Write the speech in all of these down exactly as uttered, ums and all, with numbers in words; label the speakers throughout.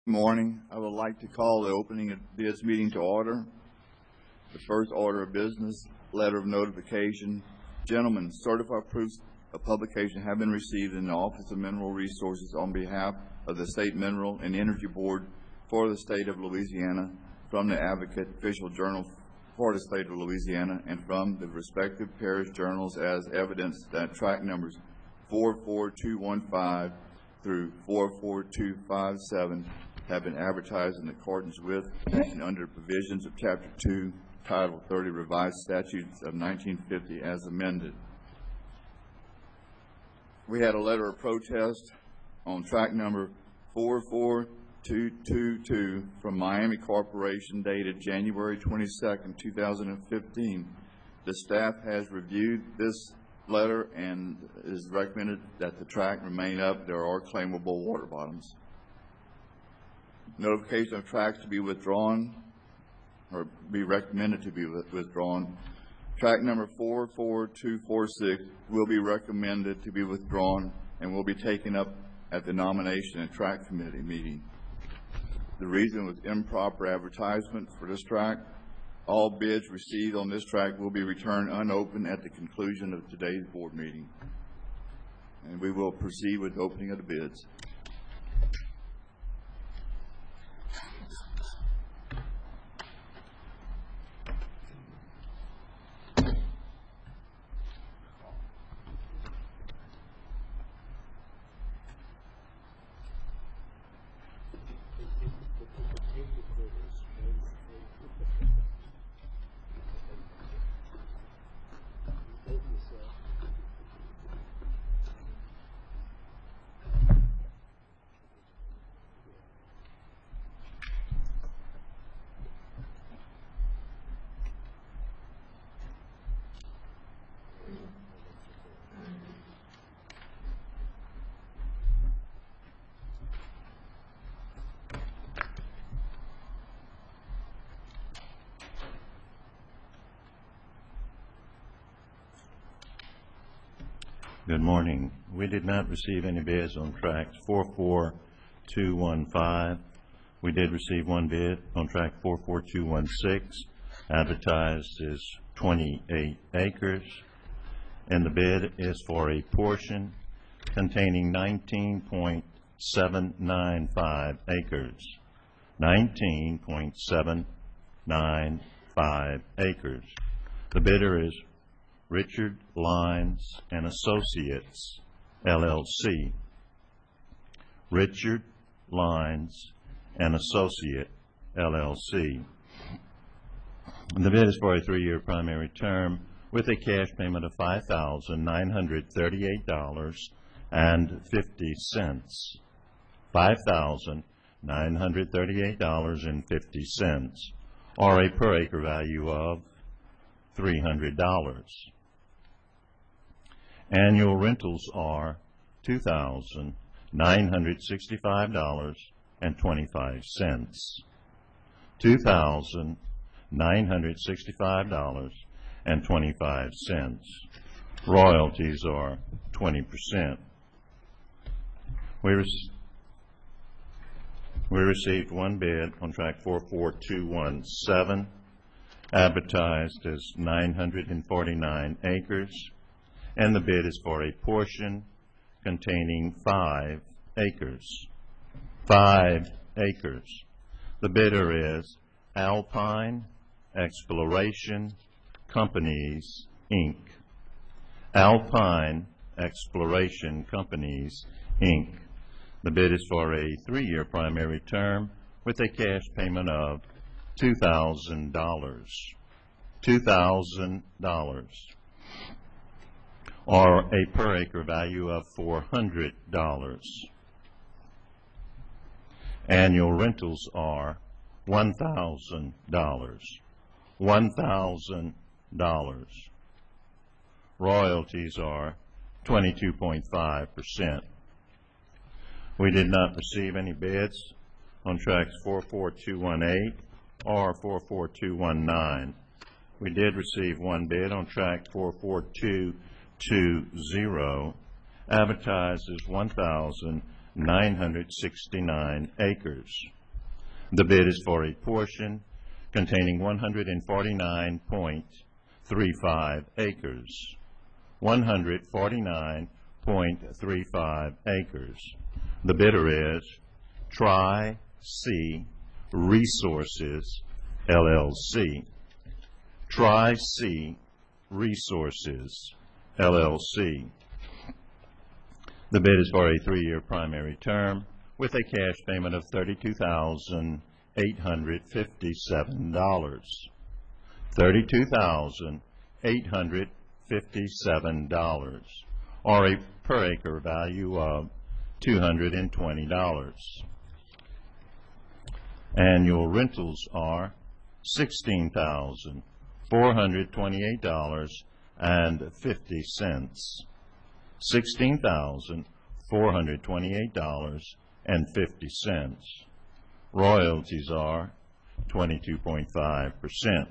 Speaker 1: Morning. I would like to call the opening of this meeting to order. The first order of business, letter of notification. Gentlemen, certified proofs of publication have been received in the Office of Mineral Resources on behalf of the State Mineral and Energy Board for the State of Louisiana, from the Advocate Official Journal for the State of Louisiana, and from the respective parish journals as evidence that tract numbers four four two one five through four four two five seven have been advertised in accordance with and under provisions of Chapter two, Title thirty, Revised Statutes of nineteen fifty as amended. We had a letter of protest on tract number four four two two two from Miami Corporation dated January twenty-second, two thousand fifteen. The staff has reviewed this letter and is recommended that the tract remain up. There are claimable water bottoms. Notification of tracts to be withdrawn or be recommended to be withdrawn. Tract number four four two four six will be recommended to be withdrawn and will be taken up at the nomination and tract committee meeting. The reason was improper advertisement for this tract. All bids received on this tract will be returned unopened at the conclusion of today's board meeting. And we will proceed with the opening of the bids.
Speaker 2: Good morning. We did not receive any bids on tract four four two one five. We did receive one bid on tract four four two one six, advertised as twenty-eight acres, and the bid is for a portion containing nineteen point seven nine five acres. nineteen point seven nine five acres. The bidder is Richard Lines and Associates, L L C. Richard Lines and Associate, L L C. And the bid is for a three-year primary term with a cash payment of five thousand nine hundred thirty-eight dollars and fifty cents. five thousand nine hundred thirty-eight dollars and fifty cents, or a per acre value of three hundred dollars. Annual rentals are two thousand nine hundred sixty-five dollars and twenty-five cents. two thousand nine hundred sixty-five dollars and twenty-five cents. Royalties are twenty percent. We, rec we received one bid on tract four four two one seven, advertised as nine hundred forty-nine acres. And the bid is for a portion containing five acres. Five acres. The bidder is Alpine Exploration Companies, Incorporated. Alpine Exploration Companies, Incorporated. The bid is for a three-year primary term with a cash payment of two thousand dollars. two thousand dollars. Or a per acre value of four hundred dollars. Annual rentals are one thousand dollars. one thousand dollars. Royalties are twenty-two point five percent. We did not receive any bids on tracts four four two one eight or four four two one nine. We did receive one bid on tract four four two two zero, advertised as one thousand nine hundred sixty-nine acres. The bid is for a portion containing one hundred forty-nine point three five acres. one hundred forty-nine point three five acres. The bidder is Tri-C Resources, L L C. Tri-C Resources, L L C. The bid is for a three-year primary term with a cash payment of thirty-two thousand eight hundred fifty-seven dollars. thirty-two thousand eight hundred fifty-seven dollars, or a per acre value of two hundred twenty dollars. Annual rentals are sixteen thousand four hundred twenty-eight dollars and fifty cents. sixteen thousand four hundred twenty-eight dollars and fifty cents. Royalties are twenty-two point five percent.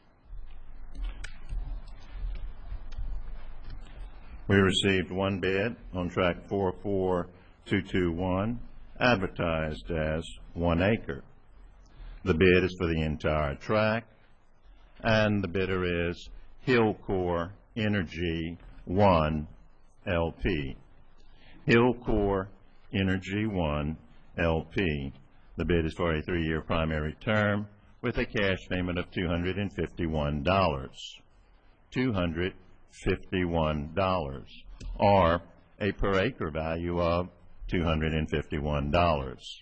Speaker 2: We received one bid on tract four four two two one, advertised as one acre. The bid is for the entire tract, and the bidder is Hillcore Energy one, L P. Hillcore Energy one, L P. The bid is for a three-year primary term with a cash payment of two hundred fifty-one dollars. two hundred fifty-one dollars, or a per acre value of two hundred fifty-one dollars.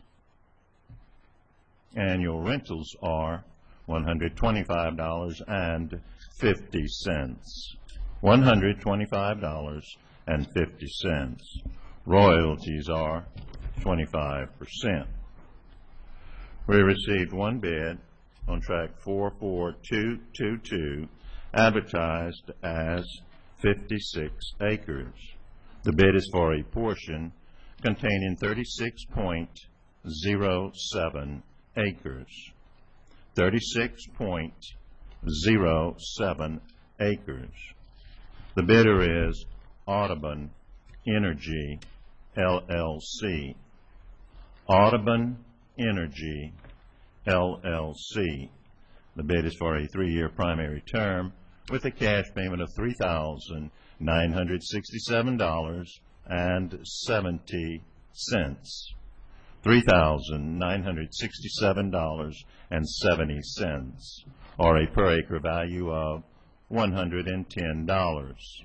Speaker 2: Annual rentals are one hundred twenty-five dollars and fifty cents. one hundred twenty-five dollars and fifty cents. Royalties are twenty-five percent. We received one bid on tract four four two two two, advertised as fifty-six acres. The bid is for a portion containing thirty-six point zero seven acres. thirty-six point zero seven acres. The bidder is Audubon Energy, L L C. Audubon Energy, L L C. The bid is for a three-year primary term with a cash payment of three thousand nine hundred sixty-seven dollars and seventy cents. three thousand nine hundred sixty-seven dollars and seventy cents, or a per acre value of one hundred ten dollars.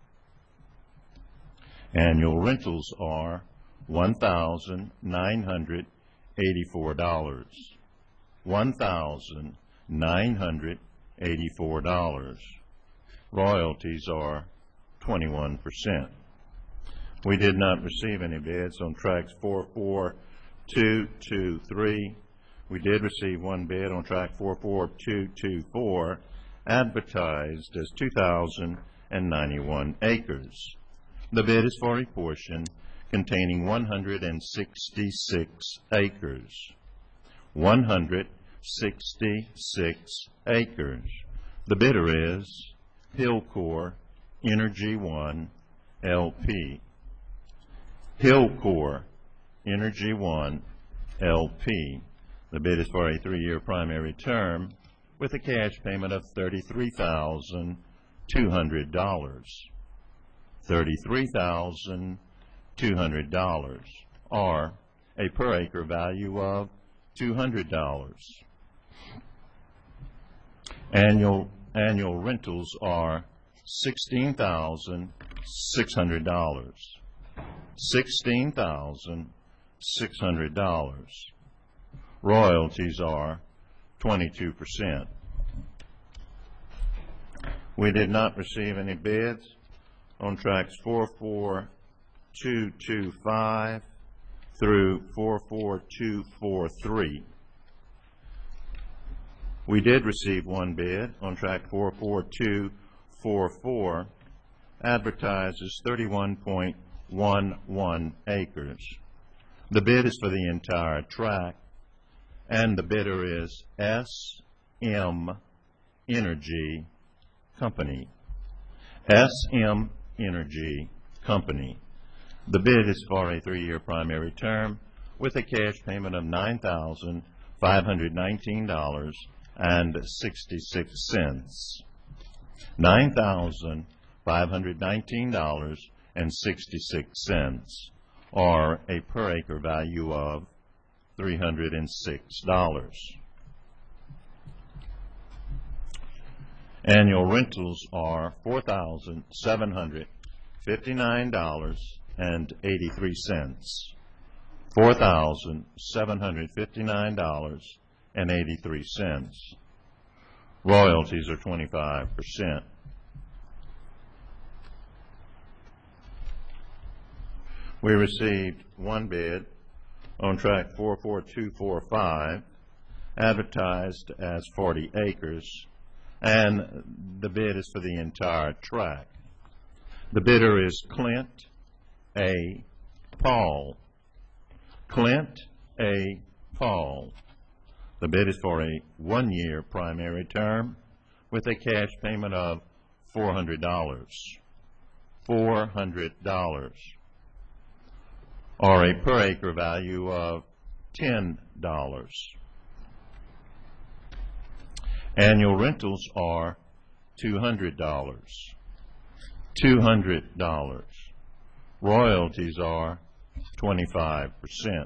Speaker 2: Annual rentals are one thousand nine hundred eighty-four dollars. one thousand nine hundred eighty-four dollars. Royalties are twenty-one percent. We did not receive any bids on tracts four four two two three. We did receive one bid on tract four four two two four, advertised as two thousand ninety-one acres. The bid is for a portion containing one hundred sixty-six acres. one hundred sixty-six acres. The bidder is Hillcore Energy one, L P. Hillcore Energy one, L P. The bid is for a three-year primary term with a cash payment of thirty-three thousand two hundred dollars. thirty-three thousand two hundred dollars, or a per acre value of two hundred dollars. Annual, annual rentals are sixteen thousand six hundred dollars. sixteen thousand six hundred dollars. Royalties are twenty-two percent. We did not receive any bids on tracts four four two two five through four four two four three. We did receive one bid on tract four four two four four, advertised as thirty-one point one one acres. The bid is for the entire tract, and the bidder is S M Energy Company. S M Energy Company. The bid is for a three-year primary term with a cash payment of nine thousand five hundred nineteen dollars and sixty-six cents. nine thousand five hundred nineteen dollars and sixty-six cents, or a per acre value of three hundred six dollars. Annual rentals are four thousand seven hundred fifty-nine dollars and eighty-three cents. four thousand seven hundred fifty-nine dollars and eighty-three cents. Royalties are twenty-five percent. We received one bid on tract four four two four five, advertised as forty acres, and the bid is for the entire tract. The bidder is Clint A. Paul. Clint A. Paul. The bid is for a one-year primary term with a cash payment of four hundred dollars. four hundred dollars. Or a per acre value of ten dollars. Annual rentals are two hundred dollars. two hundred dollars. Royalties are twenty-five percent.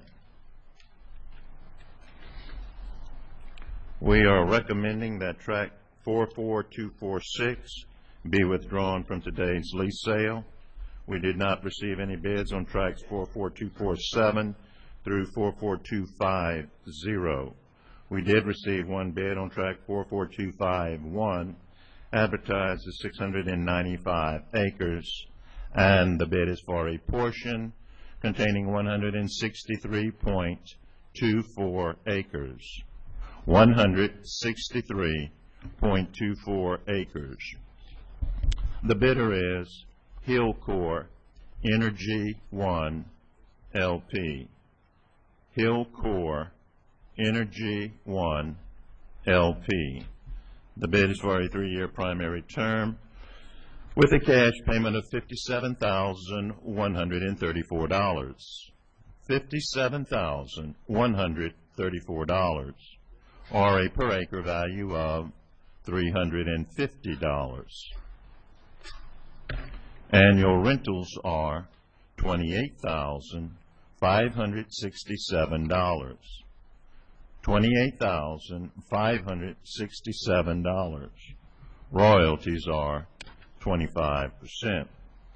Speaker 2: We are recommending that tract four four two four six be withdrawn from today's lease sale. We did not receive any bids on tracts four four two four seven through four four two five zero. We did receive one bid on tract four four two five one, advertised as six hundred ninety-five acres, and the bid is for a portion containing one hundred sixty-three point two four acres. one hundred sixty-three point two four acres. The bidder is Hillcore Energy One L P. Hillcore Energy One L P. The bid is for a three-year primary term with a cash payment of fifty-seven thousand one hundred thirty-four dollars. fifty-seven thousand one hundred thirty-four dollars, or a per acre value of three hundred fifty dollars. Annual rentals are twenty-eight thousand five hundred sixty-seven dollars. twenty-eight thousand five hundred sixty-seven dollars. Royalties are twenty-five percent.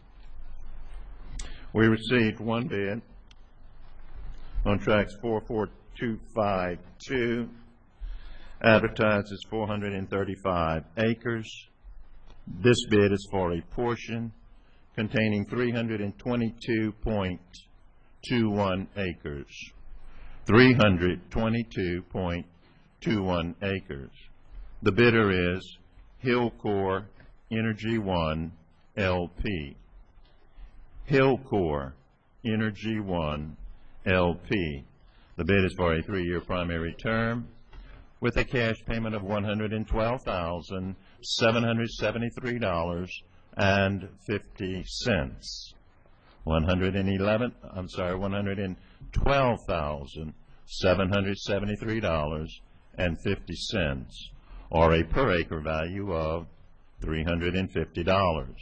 Speaker 2: We received one bid on tracts four four two five two, advertised as four hundred thirty-five acres. This bid is for a portion containing three hundred twenty-two point two one acres. three hundred twenty-two point two one acres. The bidder is Hillcore Energy One L P. Hillcore Energy One L P. The bid is for a three-year primary term with a cash payment of one hundred twelve thousand seven hundred seventy-three dollars and fifty cents. One hundred eleven, I'm sorry, one hundred twelve thousand seven hundred seventy-three dollars and fifty cents, or a per acre value of three hundred fifty dollars.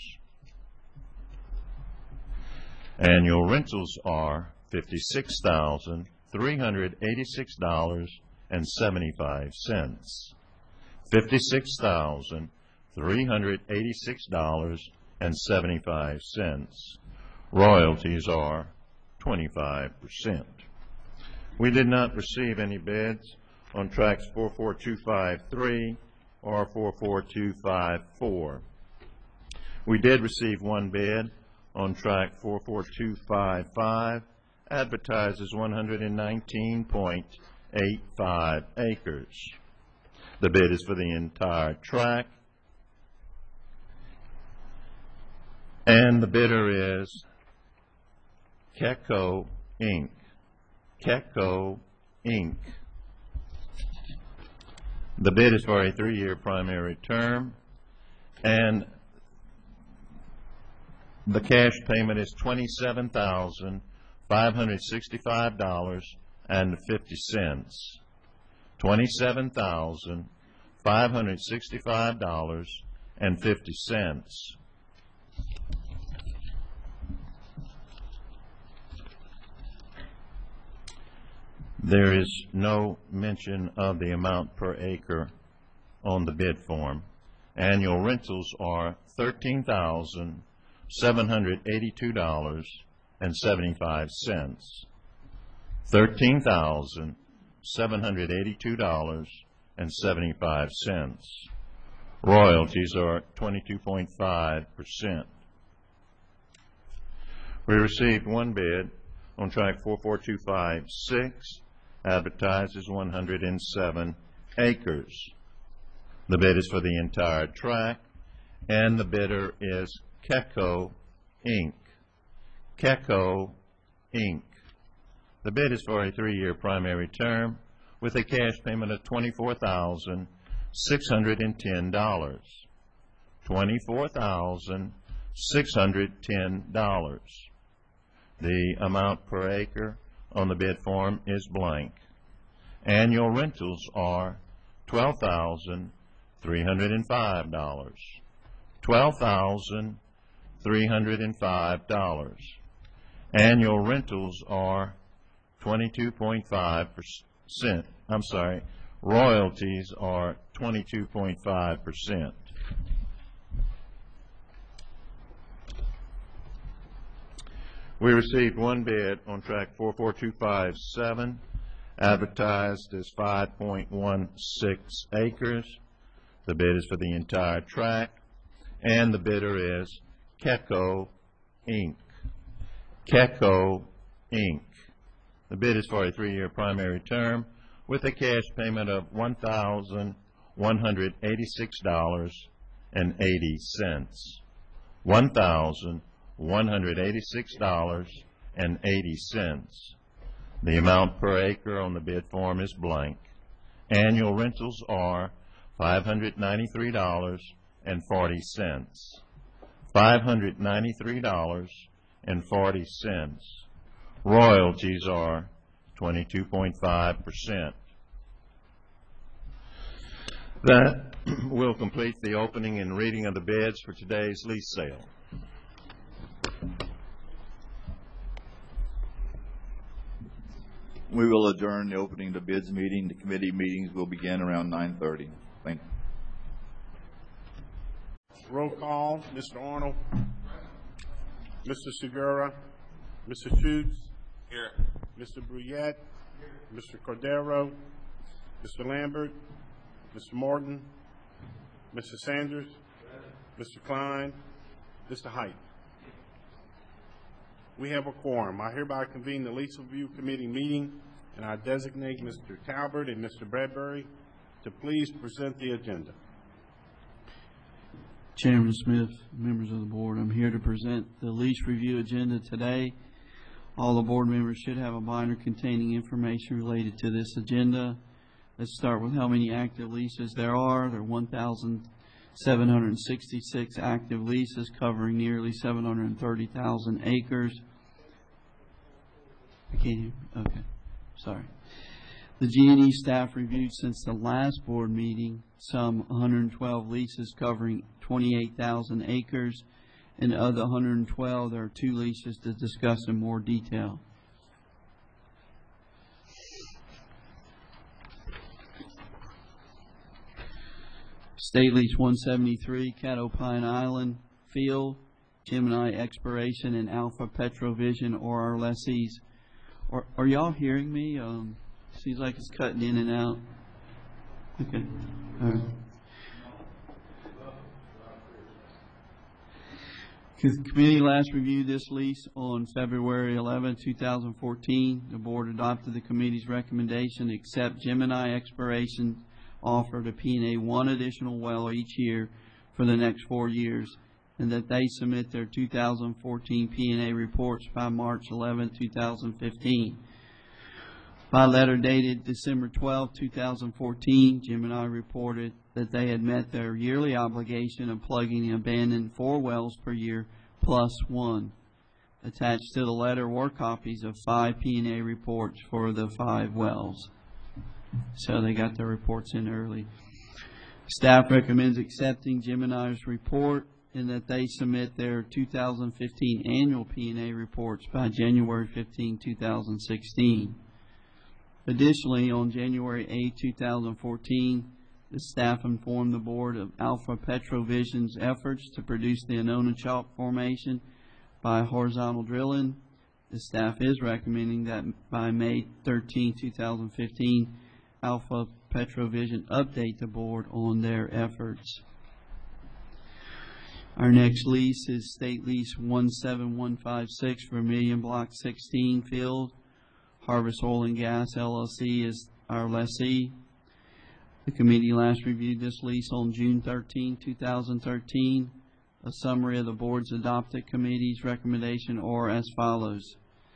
Speaker 2: Annual rentals are fifty-six thousand three hundred eighty-six dollars and seventy-five cents. fifty-six thousand three hundred eighty-six dollars and seventy-five cents. Royalties are twenty-five percent. We did not receive any bids on tracts four four two five three or four four two five four. We did receive one bid on tract four four two five five, advertised as one hundred nineteen point eight five acres. The bid is for the entire tract, and the bidder is Keko Incorporated. Keko Incorporated. The bid is for a three-year primary term, and the cash payment is twenty-seven thousand five hundred sixty-five dollars and fifty cents. twenty-seven thousand five hundred sixty-five dollars and fifty cents. There is no mention of the amount per acre on the bid form. Annual rentals are thirteen thousand seven hundred eighty-two dollars and seventy-five cents. Thirteen thousand seven hundred eighty-two dollars and seventy-five cents. Royalties are twenty-two point five percent. We received one bid on track four four two five six, advertised as one hundred seven acres. The bid is for the entire tract, and the bidder is Keco Incorporated. Keco Incorporated. The bid is for a three-year primary term with a cash payment of twenty-four thousand six hundred ten dollars. twenty-four thousand six hundred ten dollars. The amount per acre on the bid form is blank. Annual rentals are twelve thousand three hundred five dollars. twelve thousand three hundred five dollars. Annual rentals are twenty-two point five percent. I'm sorry, royalties are twenty-two point five percent. We received one bid on track four four two five seven, advertised as five point one six acres. The bid is for the entire tract, and the bidder is Keco Incorporated. Keco Incorporated. The bid is for a three-year primary term with a cash payment of one thousand one hundred eighty-six dollars and eighty cents. one thousand one hundred eighty-six dollars and eighty cents. The amount per acre on the bid form is blank. Annual rentals are five hundred ninety-three dollars and forty cents. five hundred ninety-three dollars and forty cents. Royalties are twenty-two point five percent. That will complete the opening and reading of the bids for today's lease sale.
Speaker 1: We will adjourn the opening of the bids meeting. The committee meetings will begin around nine thirty. Thank you.
Speaker 3: Roll call, Mister Arnold. Mister Segura. Mister Schutz. Here. Mister Bruyette. Here. Mister Cordero. Mister Lambert. Mister Morton. Mister Sanders. Mister Klein. Mister Height. We have a quorum. I hereby convene the Lease Review Committee meeting, and I designate Mister Talbert and Mister Bradbury to please present the agenda.
Speaker 4: Chairman Smith, members of the board, I'm here to present the lease review agenda today. All the board members should have a binder containing information related to this agenda. Let's start with how many active leases there are. There are one thousand seven hundred sixty-six active leases covering nearly seven hundred thirty thousand acres. I can't hear. Okay, sorry. The G and E staff reviewed since the last board meeting some one hundred twelve leases covering twenty-eight thousand acres, and of the one hundred twelve, there are two leases to discuss in more detail. State Lease one seventy-three, Caddo Pine Island Field, Gemini Exploration, and Alpha Petrovision or our lessees. Are, are y'all hearing me? Um, seems like it's cutting in and out. Okay. All right. The committee last reviewed this lease on February eleventh, two thousand fourteen. The board adopted the committee's recommendation to accept Gemini Exploration offer to P and A one additional well each year for the next four years, and that they submit their two thousand fourteen P and A reports by March eleventh, two thousand fifteen. By letter dated December twelfth, two thousand fourteen, Gemini reported that they had met their yearly obligation of plugging and abandoning four wells per year plus one. Attached to the letter were copies of five P and A reports for the five wells. So they got their reports in early. Staff recommends accepting Gemini's report in that they submit their two thousand fifteen annual P and A reports by January fifteenth, two thousand sixteen. Additionally, on January eighth, two thousand fourteen, the staff informed the board of Alpha Petrovision's efforts to produce the Annona Chalk Formation by horizontal drilling. The staff is recommending that by May thirteenth, two thousand fifteen, Alpha Petrovision update the board on their efforts. Our next lease is State Lease one seven one five six Vermilion Block sixteen Field. Harvest Oil and Gas L L C is our lessee. The committee last reviewed this lease on June thirteenth, two thousand thirteen. A summary of the board's adopted committee's recommendation are as follows.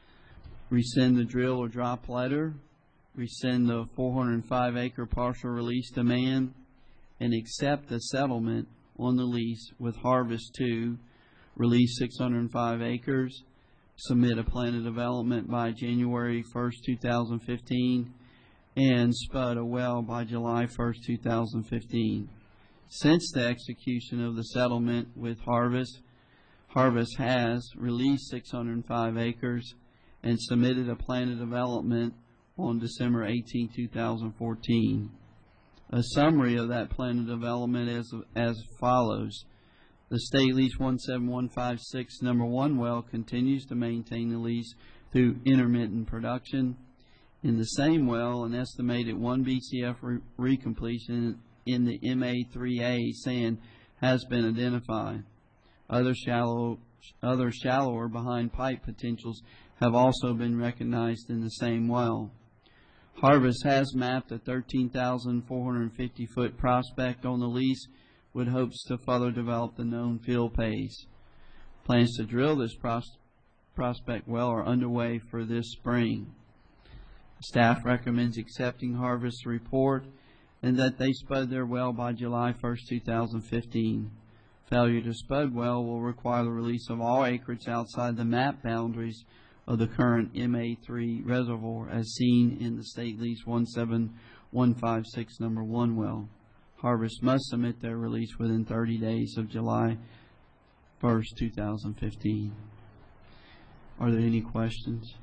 Speaker 4: Rescind the drill or drop letter. Rescind the four hundred five acre partial release demand. And accept the settlement on the lease with Harvest two, release six hundred five acres, submit a plan of development by January first, two thousand fifteen, and spud a well by July first, two thousand fifteen. Since the execution of the settlement with Harvest, Harvest has released six hundred five acres and submitted a plan of development on December eighteenth, two thousand fourteen. A summary of that plan of development is as follows. The State Lease one seven one five six number one well continues to maintain the lease through intermittent production. In the same well, an estimated one B C F re recompletion in the M A three A sand has been identified. Other shallow, other shallower behind pipe potentials have also been recognized in the same well. Harvest has mapped a thirteen thousand four hundred fifty foot prospect on the lease with hopes to further develop the known field pace. Plans to drill this pros prospect well are underway for this spring. Staff recommends accepting Harvest's report and that they spud their well by July first, two thousand fifteen. Failure to spud well will require the release of all acreage outside the map boundaries of the current M A three reservoir as seen in the State Lease one seven one five six number one well. Harvest must submit their release within thirty days of July first, two thousand fifteen. Are there any questions?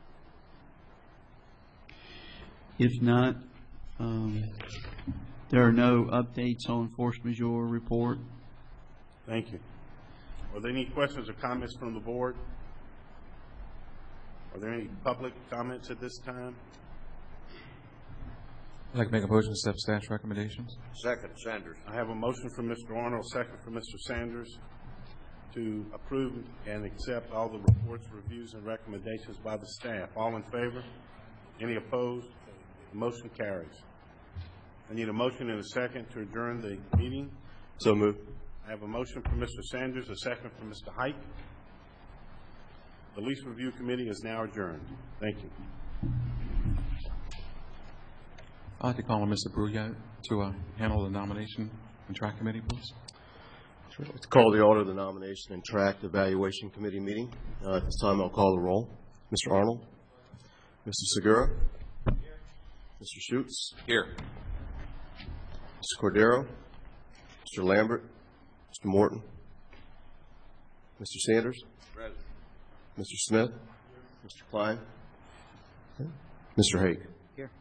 Speaker 4: If not, um, there are no updates on force majeure report.
Speaker 3: Thank you. Are there any questions or comments from the board? Are there any public comments at this time?
Speaker 5: I'd like to make a motion to accept staff's recommendations.
Speaker 6: Second, Sanders.
Speaker 3: I have a motion from Mister Arnold, second from Mister Sanders, to approve and accept all the reports, reviews, and recommendations by the staff. All in favor? Any opposed? The motion carries. I need a motion and a second to adjourn the meeting.
Speaker 6: So moved.
Speaker 3: I have a motion from Mister Sanders, a second from Mister Hike. The Lease Review Committee is now adjourned. Thank you.
Speaker 5: I'd like to call on Mister Bruyat to uh, handle the nomination and track committee, please.
Speaker 7: I'd like to call the order of the Nomination and Tract Evaluation Committee meeting. Uh, at this time, I'll call the roll. Mister Arnold. Mister Segura. Mister Schutz.
Speaker 6: Here.
Speaker 7: Mister Cordero. Mister Lambert. Mister Morton. Mister Sanders.
Speaker 6: Present.
Speaker 7: Mister Smith. Mister Klein. Mister Hague.
Speaker 6: Here.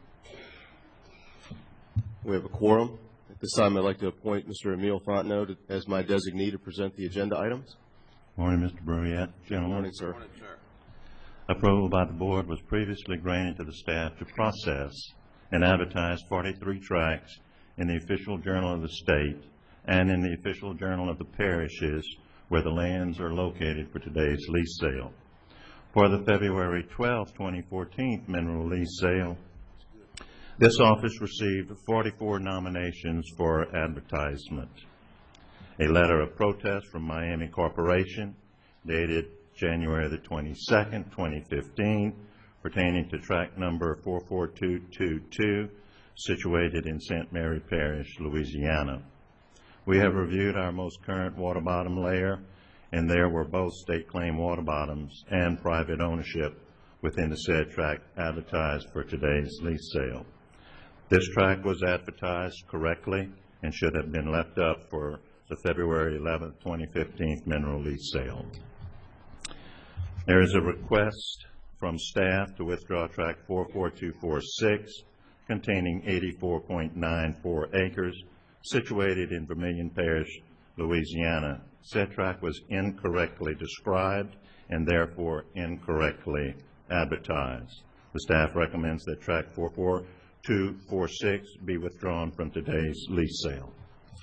Speaker 7: We have a quorum. At this time, I'd like to appoint Mister Emile Fontenot to- as my designee to present the agenda items.
Speaker 2: Morning, Mister Bruyette.
Speaker 7: Good
Speaker 2: Gentlemen.
Speaker 7: morning, sir.
Speaker 6: Morning, sir.
Speaker 2: Approval by the board was previously granted to the staff to process and advertise forty-three tracts in the official journal of the state and in the official journal of the parishes where the lands are located for today's lease sale. For the February twelfth, twenty fourteen mineral lease sale, this office received forty-four nominations for advertisement. A letter of protest from Miami Corporation dated January the twenty-second, twenty fifteen, pertaining to tract number four four two two two, situated in Saint Mary Parish, Louisiana. We have reviewed our most current water bottom layer, and there were both state claim water bottoms and private ownership within the said tract advertised for today's lease sale. This track was advertised correctly and should have been left up for the February eleventh, twenty fifteen mineral lease sale. There is a request from staff to withdraw track four four two four six containing eighty-four point nine four acres situated in Vermilion Parish, Louisiana. Said track was incorrectly described and therefore incorrectly advertised. The staff recommends that track four four two four six be withdrawn from today's lease sale.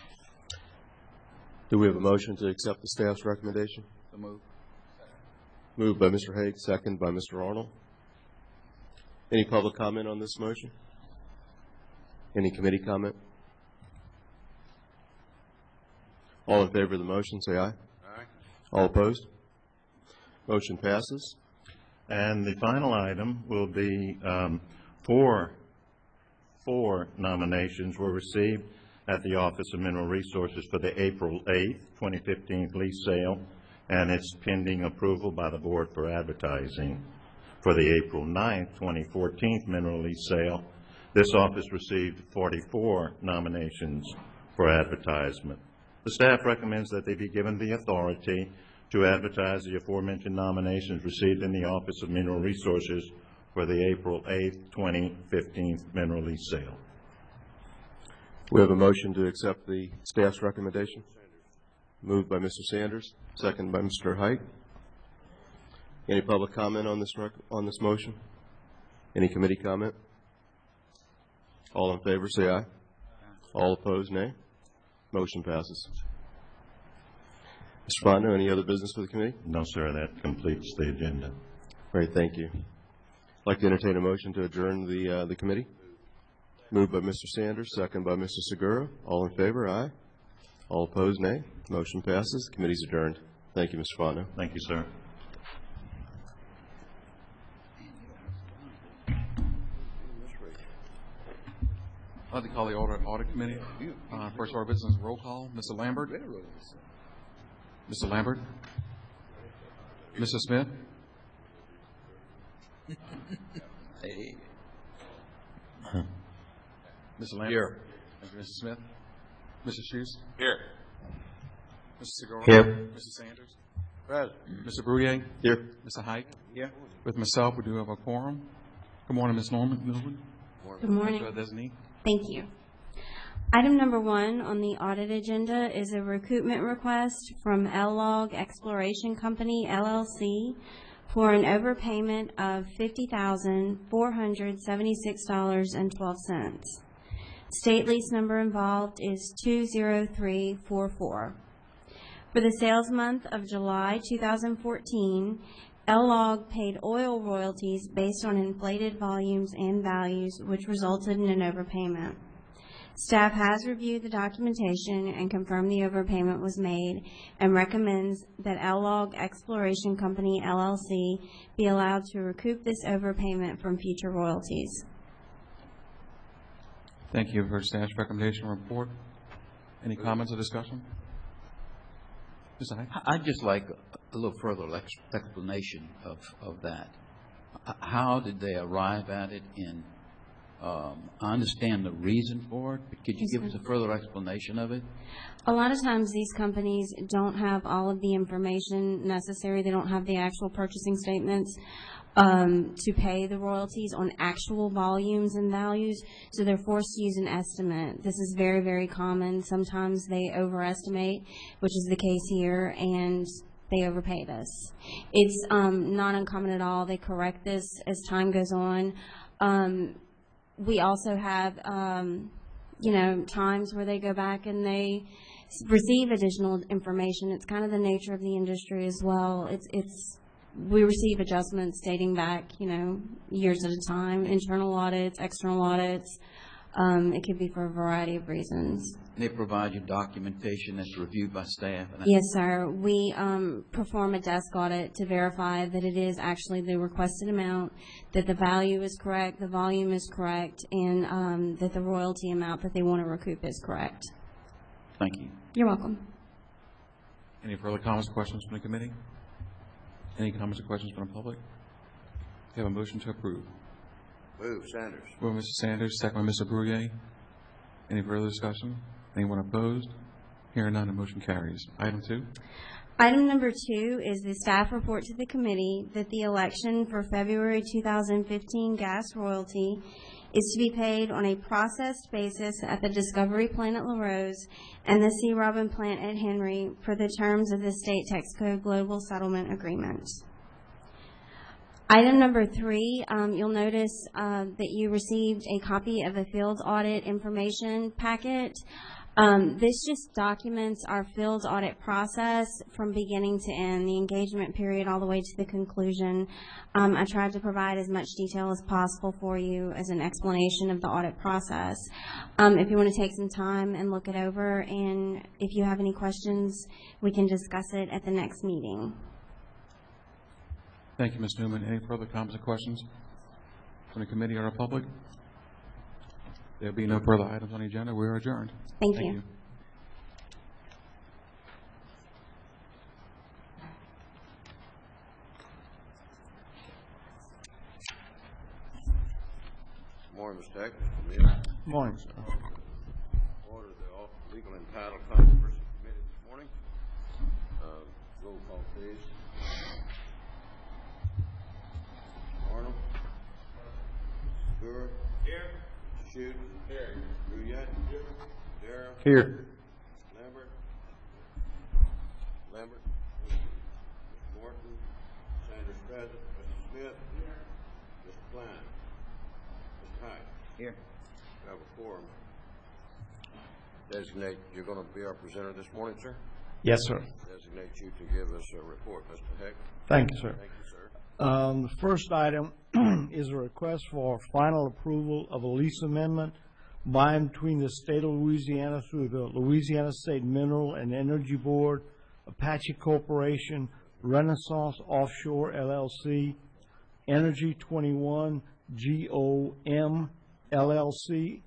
Speaker 7: Do we have a motion to accept the staff's recommendation?
Speaker 6: So moved.
Speaker 7: Moved by Mister Hague, second by Mister Arnold. Any public comment on this motion? Any committee comment? All in favor of the motion, say aye.
Speaker 3: Aye.
Speaker 7: All opposed? Motion passes.
Speaker 2: And the final item will be um, four, four nominations were received at the Office of Mineral Resources for the April eighth, twenty fifteen lease sale, and it's pending approval by the Board for advertising. For the April ninth, twenty fourteen mineral lease sale, this office received forty-four nominations for advertisement. The staff recommends that they be given the authority to advertise the aforementioned nominations received in the Office of Mineral Resources for the April eighth, twenty fifteen mineral lease sale.
Speaker 7: We have a motion to accept the staff's recommendation. Moved by Mister Sanders, second by Mister Height. Any public comment on this rec on this motion? Any committee comment? All in favor, say aye. All opposed, nay. Motion passes. Mister Fonda, any other business for the committee?
Speaker 2: No, sir, that completes the agenda.
Speaker 7: Great, thank you. I'd like to entertain a motion to adjourn the uh, the committee. Moved by Mister Sanders, second by Mister Segura. All in favor, aye. All opposed, nay. Motion passes. Committee's adjourned. Thank you, Mister Fonda.
Speaker 2: Thank you, sir.
Speaker 5: I'd like to call the Audit, Audit Committee. Uh, first order of business, roll call. Mister Lambert? Mister Lambert? Mister Smith?
Speaker 6: Hey.
Speaker 5: Mister Lambert?
Speaker 6: Here.
Speaker 5: Thank you, Mister Smith? Mister Schutz?
Speaker 3: Here.
Speaker 5: Mister Segura?
Speaker 7: Here.
Speaker 5: Mister Sanders?
Speaker 3: Present.
Speaker 5: Mister Bruyere?
Speaker 7: Here.
Speaker 5: Mister Height?
Speaker 6: Here.
Speaker 5: With myself, we do have a quorum. Good morning, Miz Norman. Norman?
Speaker 8: Good morning.
Speaker 5: Uh, Designee.
Speaker 8: Thank you. Item number one on the audit agenda is a recoupment request from L-Log Exploration Company, L L C, for an overpayment of fifty thousand four hundred seventy-six dollars and twelve cents. State lease number involved is two zero three four four. For the sales month of July two thousand fourteen, L-Log paid oil royalties based on inflated volumes and values, which resulted in an overpayment. Staff has reviewed the documentation and confirmed the overpayment was made and recommends that L-Log Exploration Company, L L C, be allowed to recoup this overpayment from future royalties.
Speaker 5: Thank you for staff's recommendation report. Any comments or discussion? Mister Height?
Speaker 6: I'd just like a little further ex- explanation of, of that. H- How did they arrive at it? And um, I understand the reason for it, but could you
Speaker 8: Yes,
Speaker 6: give
Speaker 8: sir.
Speaker 6: us a further explanation of it?
Speaker 8: A lot of times these companies don't have all of the information necessary. They don't have the actual purchasing statements um, to pay the royalties on actual volumes and values, so they're forced to use an estimate. This is very, very common. Sometimes they overestimate, which is the case here, and they overpaid us. It's um, not uncommon at all. They correct this as time goes on. Um, we also have, um, you know, times where they go back and they s- receive additional information. It's kind of the nature of the industry as well. It's, it's, we receive adjustments dating back, you know, years at a time, internal audits, external audits. Um, it could be for a variety of reasons.
Speaker 6: They provide you documentation that's reviewed by staff? and that-
Speaker 8: Yes, sir. We um, perform a desk audit to verify that it is actually the requested amount, that the value is correct, the volume is correct, and um, that the royalty amount that they want to recoup is correct.
Speaker 6: Thank you.
Speaker 8: You're welcome.
Speaker 5: Any further comments or questions from the committee? Any comments or questions from the public? We have a motion to approve.
Speaker 9: Move, Sanders.
Speaker 5: Move by Mister Sanders, second by Mister Bruyere. Any further discussion? Anyone opposed? Hearing none, the motion carries. Item two.
Speaker 8: Item number two is the staff report to the committee that the election for February two thousand fifteen gas royalty is to be paid on a processed basis at the Discovery plant at LaRose and the C. Robin plant at Henry for the terms of the State Texaco Global Settlement Agreement. Item number three, um, you'll notice uh, that you received a copy of the field audit information packet. Um, this just documents our field audit process from beginning to end, the engagement period all the way to the conclusion. Um, I tried to provide as much detail as possible for you as an explanation of the audit process. Um, if you want to take some time and look it over, and if you have any questions, we can discuss it at the next meeting.
Speaker 5: Thank you, Miz Newman. Any further comments or questions from the committee or the public? There be no further items on the agenda. We are adjourned.
Speaker 8: Thank,
Speaker 5: Thank
Speaker 8: you.
Speaker 5: you.
Speaker 9: Morning, Mister Heck. Mister
Speaker 3: Morning, sir.
Speaker 9: Order the all legal and title controversy committee this morning. Uh, roll call, please. Arnold. Stewart. Here. Shute. Here. Bruyette. Here. Darrell.
Speaker 3: Here.
Speaker 9: Lambert. Lambert. Morton. Sanders present. Mister Smith. Here. Mister Klein. Mister Hyde.
Speaker 6: Here.
Speaker 9: We have a quorum. Designate, you're going to be our presenter this morning, sir?
Speaker 10: Yes, sir.
Speaker 9: Designate you to give us a report, Mister Heck.
Speaker 10: Thank you, sir.
Speaker 9: Thank you, sir.
Speaker 10: Um, the first item is a request for final approval of a lease amendment by and between the state of Louisiana through the Louisiana State Mineral and Energy Board, Apache Corporation, Renaissance Offshore L L C, Energy twenty-one G O M L L C,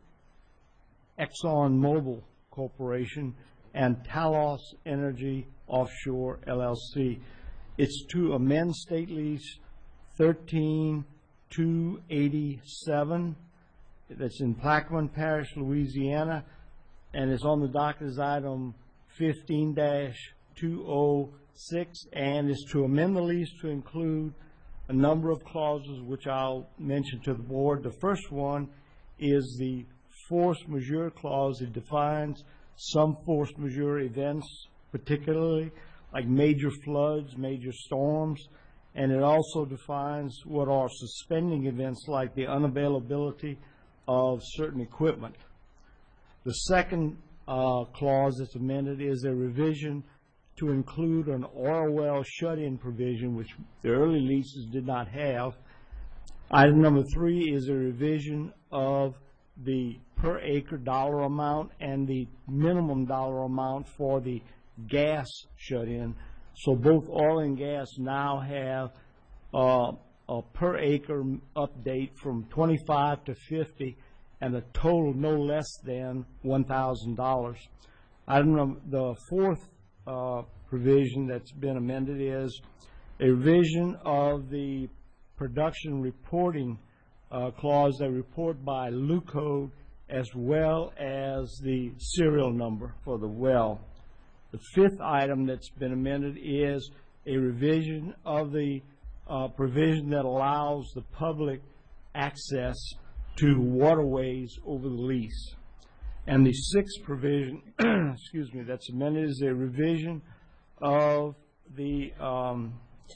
Speaker 10: Exxon Mobil Corporation, and Talos Energy Offshore L L C. It's to amend state lease thirteen two eighty-seven. That's in Plaquemine Parish, Louisiana, and it's on the docket as item fifteen dash two oh six, and is to amend the lease to include a number of clauses which I'll mention to the board. The first one is the force majeure clause. It defines some force majeure events, particularly like major floods, major storms, and it also defines what are suspending events like the unavailability of certain equipment. The second uh, clause that's amended is a revision to include an oil well shut-in provision, which the early leases did not have. Item number three is a revision of the per acre dollar amount and the minimum dollar amount for the gas shut-in. So both oil and gas now have uh, a per acre update from twenty-five to fifty, and a total no less than one thousand dollars. Item number, the fourth uh, provision that's been amended is a revision of the production reporting uh, clause, that report by L U code as well as the serial number for the well. The fifth item that's been amended is a revision of the uh, provision that allows the public access to waterways over the lease. And the sixth provision, excuse me, that's amended is a revision of the um,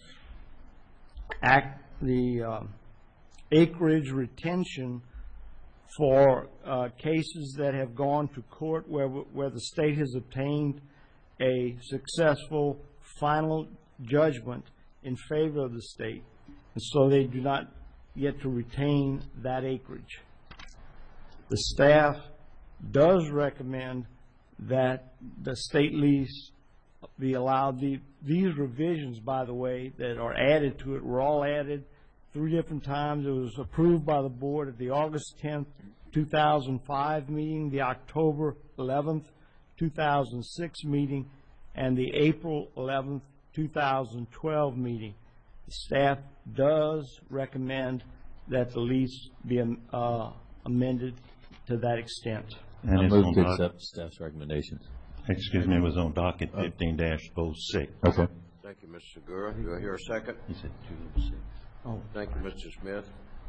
Speaker 10: act, the uh, acreage retention for uh, cases that have gone to court where where the state has obtained a successful final judgment in favor of the state, and so they do not get to retain that acreage. The staff does recommend that the state lease be allowed. The, these revisions, by the way, that are added to it were all added three different times. It was approved by the board at the August tenth, two thousand five meeting, the October eleventh, two thousand six meeting, and the April eleventh, two thousand twelve meeting. The staff does recommend that the lease be am- uh, amended to that extent.
Speaker 2: And
Speaker 11: I
Speaker 2: it's
Speaker 11: move
Speaker 2: on
Speaker 11: to
Speaker 2: doc-
Speaker 11: accept staff's recommendations.
Speaker 2: Excuse me, it was on docket fifteen dash oh six.
Speaker 11: Okay.
Speaker 9: Thank you, Mister Segura. Do I hear a second?
Speaker 2: He said two oh six.
Speaker 10: Oh.
Speaker 9: Thank you, Mister Smith.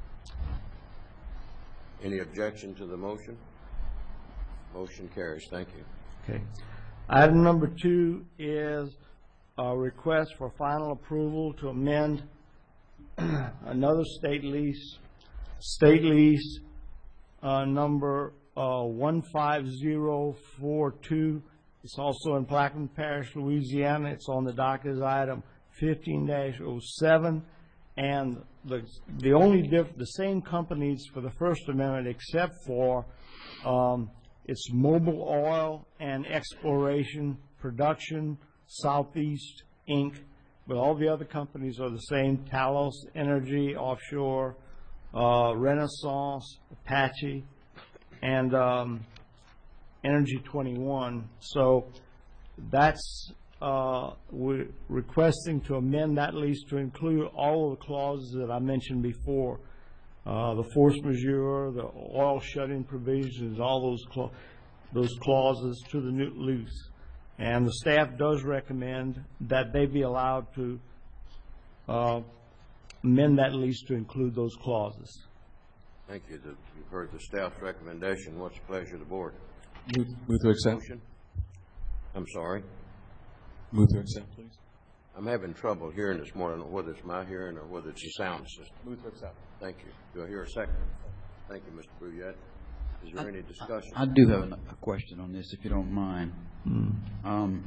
Speaker 9: Any objection to the motion? Motion carries. Thank you.
Speaker 10: Okay. Item number two is a request for final approval to amend another state lease, state lease uh, number uh, one five zero four two. It's also in Plaquemine Parish, Louisiana. It's on the docket as item fifteen dash oh seven. And the the only diff, the same companies for the First Amendment except for um, it's Mobil Oil and Exploration Production Southeast Incorporated. But all the other companies are the same: Talos Energy Offshore, uh, Renaissance, Apache, and um, Energy twenty-one. So that's uh, we're requesting to amend that lease to include all of the clauses that I mentioned before. Uh, the force majeure, the oil shut-in provisions, all those cla- those clauses to the new lease. And the staff does recommend that they be allowed to uh, amend that lease to include those clauses.
Speaker 9: Thank you. The- You've heard the staff's recommendation. What's the pleasure of the board?
Speaker 11: Move, move to accept.
Speaker 9: Motion? I'm sorry.
Speaker 11: Move to accept, please.
Speaker 9: I'm having trouble hearing this morning, whether it's my hearing or whether it's the sound system.
Speaker 11: Move to accept.
Speaker 9: Thank you. Do I hear a second? Thank you, Mister Bruyette. Is there any discussion?
Speaker 6: I do have an- a question on this, if you don't mind. Um,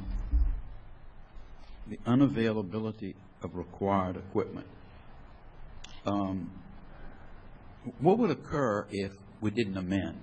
Speaker 6: The unavailability of required equipment. Um, What would occur if we didn't amend?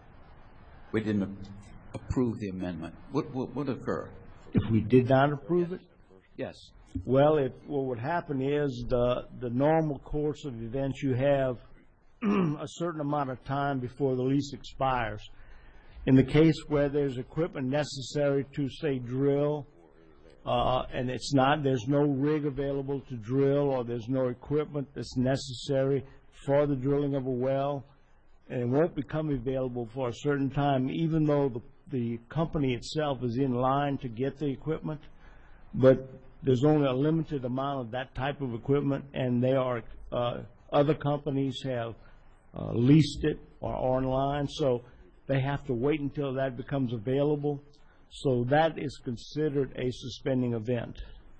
Speaker 6: We didn't a- approve the amendment? What what would occur?
Speaker 10: If we did not approve it,
Speaker 6: Yes.
Speaker 10: well, it, what would happen is the, the normal course of events, you have a certain amount of time before the lease expires. In the case where there's equipment necessary to, say, drill, uh, and it's not, there's no rig available to drill, or there's no equipment that's necessary for the drilling of a well, and it won't become available for a certain time, even though the, the company itself is in line to get the equipment, but there's only a limited amount of that type of equipment, and they are, uh, other companies have uh, leased it or are online, so they have to wait until that becomes available. So that is considered a suspending event.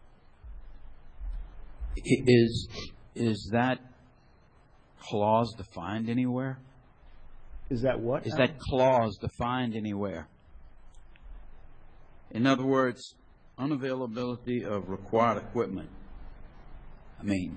Speaker 6: I- Is, is that clause defined anywhere?
Speaker 10: Is that what?
Speaker 6: Is that clause defined anywhere? In other words, unavailability of required equipment. I mean,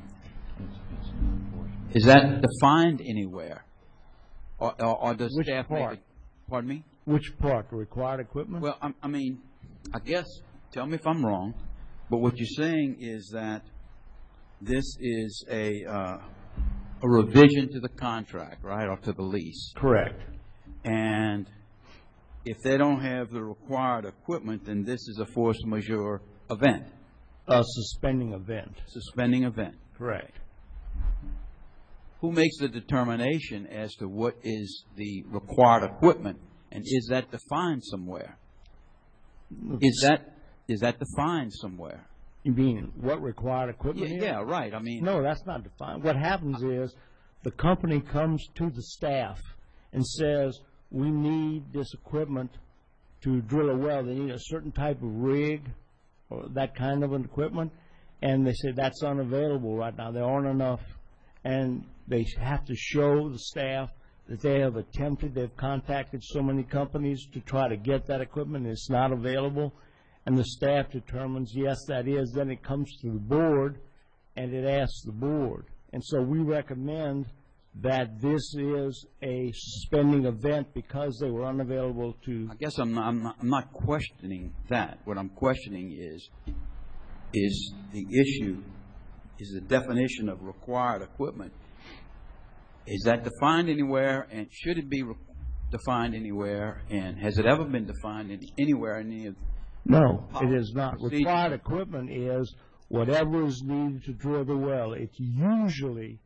Speaker 6: is that defined anywhere? Or, or, or does
Speaker 10: Which
Speaker 6: staff make
Speaker 10: part?
Speaker 6: it? Pardon me?
Speaker 10: Which part, the required equipment?
Speaker 6: Well, I, I mean, I guess, tell me if I'm wrong, but what you're saying is that this is a, uh, a revision to the contract, right, or to the lease.
Speaker 10: Correct.
Speaker 6: And if they don't have the required equipment, then this is a force majeure event,
Speaker 10: A suspending event.
Speaker 6: suspending event.
Speaker 10: Correct.
Speaker 6: Who makes the determination as to what is the required equipment, and is that defined somewhere? Is that, is that defined somewhere?
Speaker 10: You mean what required
Speaker 6: Yeah,
Speaker 10: equipment is?
Speaker 6: yeah, right, I mean.
Speaker 10: No, that's not defined. What happens is the company comes to the staff and says, we need this equipment to drill a well. They need a certain type of rig or that kind of an equipment, and they say that's unavailable right now. There aren't enough. And they have to show the staff that they have attempted, they've contacted so many companies to try to get that equipment, and it's not available. And the staff determines, yes, that is. Then it comes to the board, and it asks the board. And so we recommend that this is a suspending event because they were unavailable to.
Speaker 6: I guess I'm not, I'm not, I'm not questioning that. What I'm questioning is, is the issue, is the definition of required equipment. Is that defined anywhere, and should it be re- defined anywhere, and has it ever been defined in, anywhere in any of?
Speaker 10: No, it is not.
Speaker 6: Procedure.
Speaker 10: Required equipment is whatever is needed to drill the well. It's usually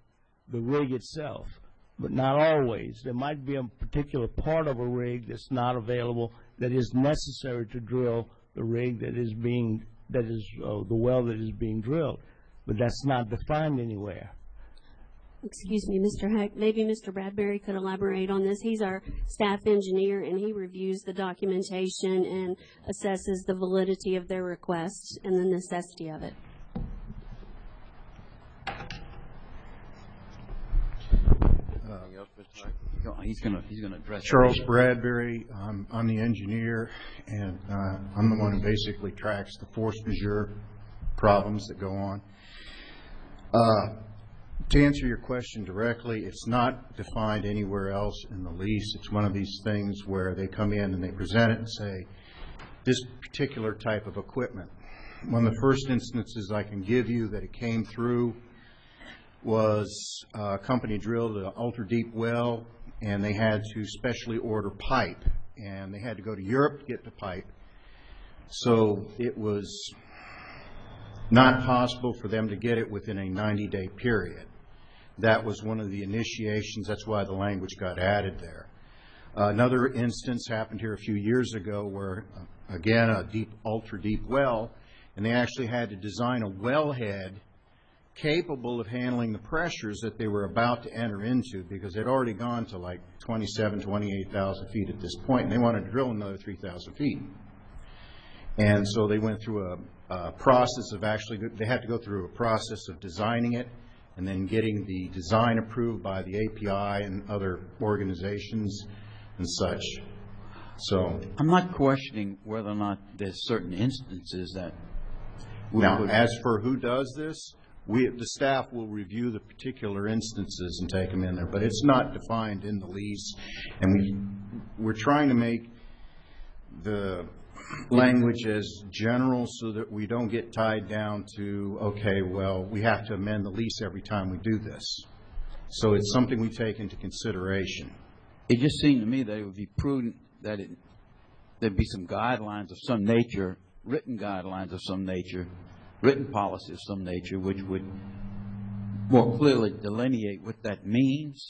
Speaker 10: the rig itself, but not always. There might be a particular part of a rig that's not available that is necessary to drill the rig that is being, that is, uh, the well that is being drilled, but that's not defined anywhere.
Speaker 12: Excuse me, Mister Heck, maybe Mister Bradbury could elaborate on this. He's our staff engineer, and he reviews the documentation and assesses the validity of their request and the necessity of it.
Speaker 9: Anything else, Mister Knight?
Speaker 6: He's going to, he's going to address.
Speaker 13: Charles Bradbury, um, I'm the engineer, and uh, I'm the one who basically tracks the force majeure problems that go on. Uh, To answer your question directly, it's not defined anywhere else in the lease. It's one of these things where they come in and they present it and say, this particular type of equipment. One of the first instances I can give you that it came through was a company drilled an ultra-deep well, and they had to specially order pipe, and they had to go to Europe to get the pipe. So it was not possible for them to get it within a ninety-day period. That was one of the initiations. That's why the language got added there. Uh, another instance happened here a few years ago where, uh, again, a deep, ultra-deep well, and they actually had to design a wellhead capable of handling the pressures that they were about to enter into, because they'd already gone to like twenty-seven, twenty-eight thousand feet at this point, and they wanted to drill another three thousand feet. And so they went through a, a process of actually, they had to go through a process of designing it and then getting the design approved by the A P I and other organizations and such. So
Speaker 6: I'm not questioning whether or not there's certain instances that. we
Speaker 13: now,
Speaker 6: would-
Speaker 13: as for who does this, we, the staff will review the particular instances and take them in there, but it's not defined in the lease. And we, we're trying to make the language as general so that we don't get tied down to, okay, well, we have to amend the lease every time we do this. So it's something we take into consideration.
Speaker 6: It just seemed to me that it would be prudent that it, there'd be some guidelines of some nature, written guidelines of some nature, written policy of some nature, which would more clearly delineate what that means,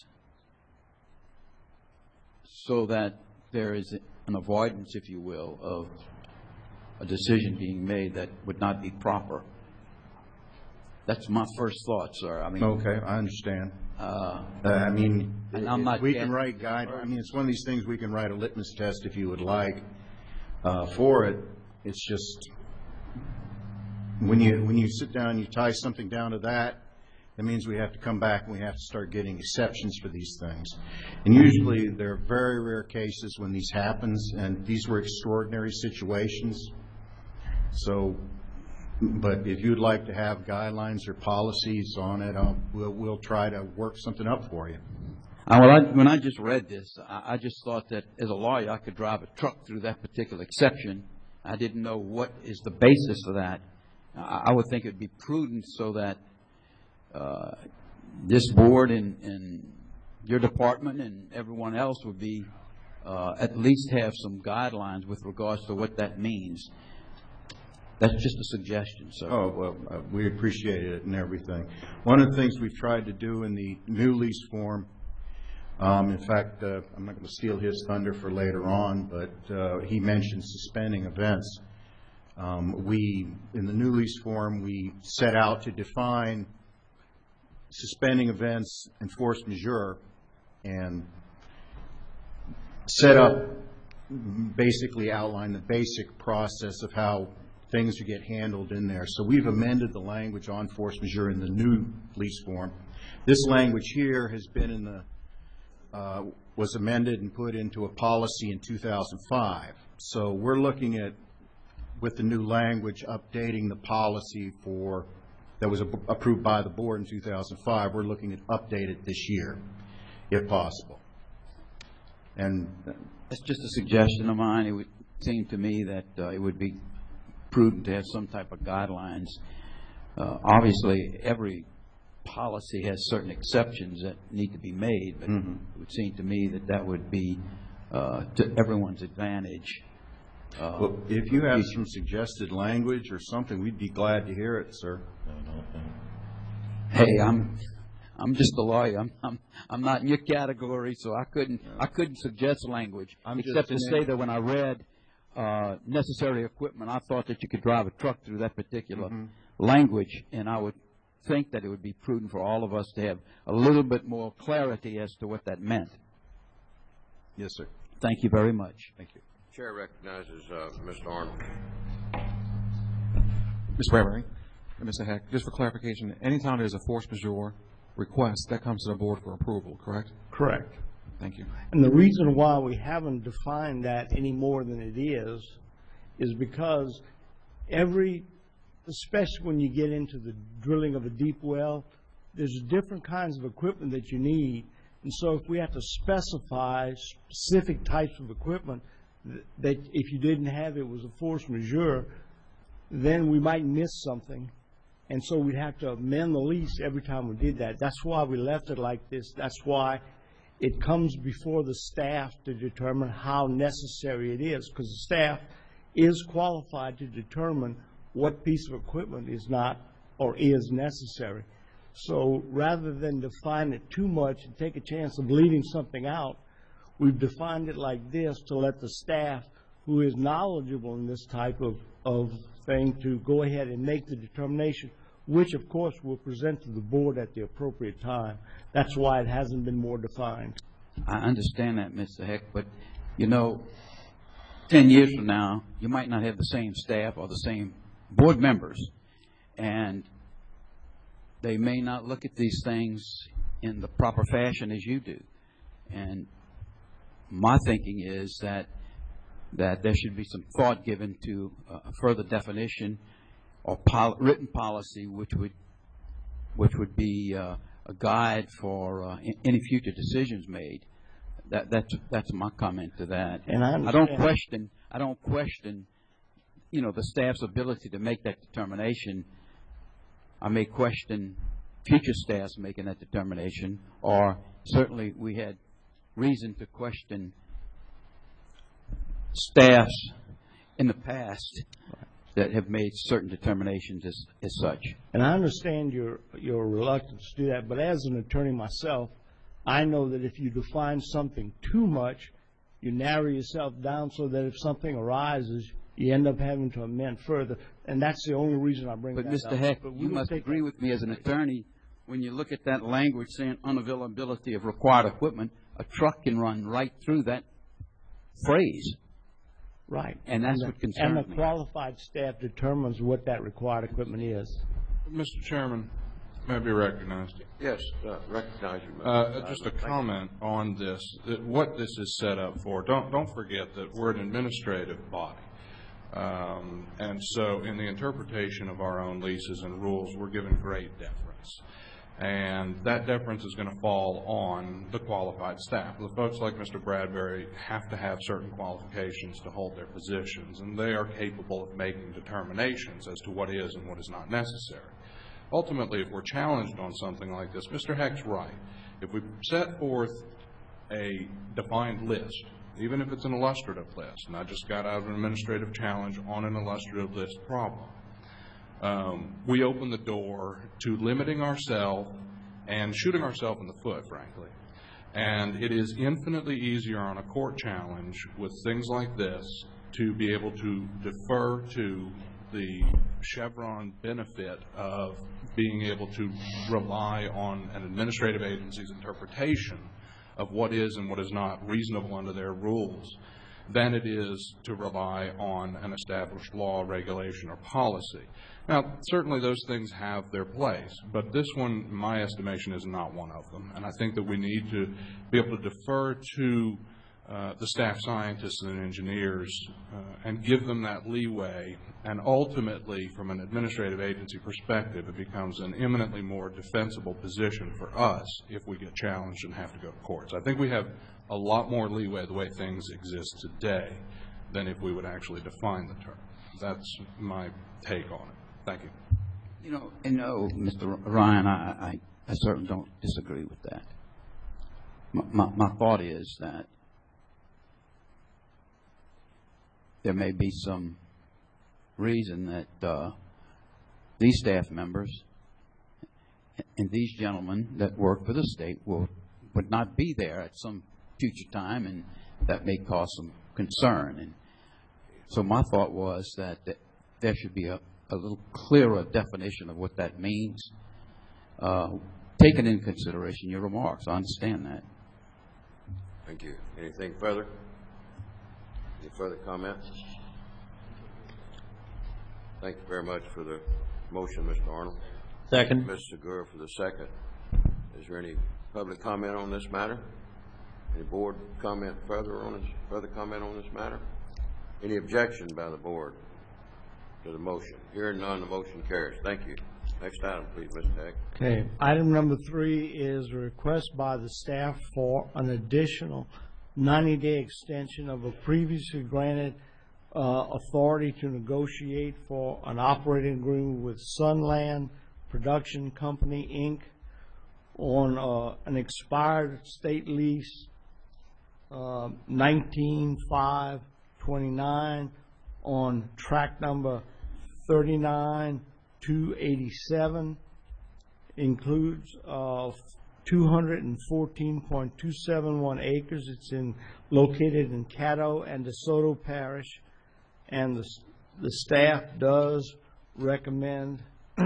Speaker 6: so that there is an avoidance, if you will, of a decision being made that would not be proper. That's my first thought, sir. I mean,
Speaker 13: Okay, I understand.
Speaker 6: Uh,
Speaker 13: Uh, I mean,
Speaker 6: And I'm not
Speaker 13: we
Speaker 6: getting-
Speaker 13: can write guide, I mean, it's one of these things, we can write a litmus test if you would like uh, for it. It's just, when you, when you sit down, you tie something down to that, that means we have to come back and we have to start getting exceptions for these things. And usually, there are very rare cases when these happens, and these were extraordinary situations. So, but if you'd like to have guidelines or policies on it, I'll, we'll, we'll try to work something up for you.
Speaker 6: Uh, well, I, when I just read this, I, I just thought that as a lawyer, I could drive a truck through that particular exception. I didn't know what is the basis for that. I, I would think it would be prudent so that uh, this board and, and your department and everyone else would be uh, at least have some guidelines with regards to what that means. That's just a suggestion, sir.
Speaker 13: Oh, well, uh, we appreciate it and everything. One of the things we've tried to do in the new lease form, um, in fact, uh, I'm not going to steal his thunder for later on, but uh, he mentioned suspending events. Um, we, in the new lease form, we set out to define suspending events and force majeure, and set up, basically outline the basic process of how things get handled in there. So we've amended the language on force majeure in the new lease form. This language here has been in the, uh, was amended and put into a policy in two thousand five. So we're looking at, with the new language, updating the policy for, that was ap- approved by the board in two thousand five. We're looking at update it this year, if possible. And uh,
Speaker 6: That's just a suggestion of mine. It would seem to me that uh, it would be prudent to have some type of guidelines. Uh, obviously, every policy has certain exceptions that need to be made, but
Speaker 13: Mhm.
Speaker 6: it would seem to me that that would be uh, to everyone's advantage. Uh,
Speaker 13: well, if you have some suggested language or something, we'd be glad to hear it, sir.
Speaker 6: Hey, I'm I'm just a lawyer. I'm, I'm, I'm not in your category, so I couldn't, I couldn't suggest language,
Speaker 11: I'm just
Speaker 6: except to
Speaker 11: saying-
Speaker 6: say that when I read, uh, necessary equipment, I thought that you could drive a truck through that particular
Speaker 11: Mm-hmm.
Speaker 6: language, and I would think that it would be prudent for all of us to have a little bit more clarity as to what that meant.
Speaker 11: Yes, sir.
Speaker 6: Thank you very much.
Speaker 11: Thank you.
Speaker 9: Chair recognizes uh, Mister Arnold.
Speaker 5: Miz Bradbury and Mister Heck, just for clarification, anytime there's a force majeure request, that comes to the board for approval, correct?
Speaker 10: Correct.
Speaker 5: Thank you.
Speaker 10: And the reason why we haven't defined that any more than it is, is because every, especially when you get into the drilling of a deep well, there's different kinds of equipment that you need. And so if we have to specify specific types of equipment th- that if you didn't have it was a force majeure, then we might miss something. And so we'd have to amend the lease every time we did that. That's why we left it like this. That's why it comes before the staff to determine how necessary it is, because the staff is qualified to determine what piece of equipment is not or is necessary. So rather than define it too much and take a chance of leaving something out, we've defined it like this to let the staff, who is knowledgeable in this type of, of thing, to go ahead and make the determination, which of course we'll present to the board at the appropriate time. That's why it hasn't been more defined.
Speaker 6: I understand that, Mister Heck, but, you know, ten years from now, you might not have the same staff or the same board members, and they may not look at these things in the proper fashion as you do. And my thinking is that that there should be some thought given to a further definition or pol- written policy which would which would be uh, a guide for uh, any future decisions made. That that's that's my comment to that.
Speaker 10: And I
Speaker 6: I don't
Speaker 10: understand.
Speaker 6: question I don't question you know the staff's ability to make that determination. I may question future staffs making that determination, or certainly we had reason to question staffs in the past that have made certain determinations as, as such.
Speaker 10: And I understand your, your reluctance to do that, but as an attorney myself, I know that if you define something too much, you narrow yourself down so that if something arises, you end up having to amend further. And that's the only reason I bring that
Speaker 6: But
Speaker 10: up.
Speaker 6: Mister Heck,
Speaker 10: But we
Speaker 6: you
Speaker 10: will
Speaker 6: must
Speaker 10: take
Speaker 6: agree with me as an attorney, when you look at that language saying unavailability of required equipment, a truck can run right through that phrase.
Speaker 10: Right.
Speaker 6: And that's
Speaker 10: the-
Speaker 6: what concerns
Speaker 10: And the
Speaker 6: me.
Speaker 10: qualified staff determines what that required equipment is.
Speaker 14: Mister Chairman, may I be recognized?
Speaker 9: Yes, uh, recognize you, Mister
Speaker 14: Uh, just a
Speaker 9: Thank you.
Speaker 14: comment on this, that what this is set up for. Don't, don't forget that we're an administrative body. Um, and so in the interpretation of our own leases and rules, we're given great deference. And that deference is going to fall on the qualified staff. The folks like Mister Bradbury have to have certain qualifications to hold their positions, and they are capable of making determinations as to what is and what is not necessary. Ultimately, if we're challenged on something like this, Mister Heck's right. If we set forth a defined list, even if it's an illustrative list, and I just got out of an administrative challenge on an illustrative list problem, um, we open the door to limiting ourselves and shooting ourselves in the foot, frankly. And it is infinitely easier on a court challenge with things like this to be able to defer to the Chevron benefit of being able to rely on an administrative agency's interpretation of what is and what is not reasonable under their rules than it is to rely on an established law, regulation, or policy. Now, certainly those things have their place, but this one, in my estimation, is not one of them. And I think that we need to be able to defer to uh, the staff scientists and engineers uh, and give them that leeway. And ultimately, from an administrative agency perspective, it becomes an eminently more defensible position for us if we get challenged and have to go to courts. I think we have a lot more leeway the way things exist today than if we would actually define the term. That's my take on it. Thank you.
Speaker 6: You know, you know, Mister Ryan, I, I, I certainly don't disagree with that. My, my, my thought is that there may be some reason that uh, these staff members and these gentlemen that work for the state will, would not be there at some future time, and that may cause some concern. And so my thought was that th- there should be a, a little clearer definition of what that means, uh, taking into consideration your remarks. I understand that.
Speaker 9: Thank you. Anything further? Any further comments? Thank you very much for the motion, Mister Arnold.
Speaker 15: Second.
Speaker 9: Mister Segura for the second. Is there any public comment on this matter? Any board comment further on this, further comment on this matter? Any objection by the board to the motion? Hearing none, the motion carries. Thank you. Next item, please, Mister Heck.
Speaker 10: Okay, item number three is a request by the staff for an additional ninety-day extension of a previously granted uh, authority to negotiate for an operating agreement with Sunland Production Company, Incorporated on uh, an expired state lease, uh, nineteen five twenty-nine, on track number thirty-nine two eighty-seven, includes uh, two hundred fourteen point two seven one acres. It's in located in Caddo and DeSoto Parish, and the the staff does recommend.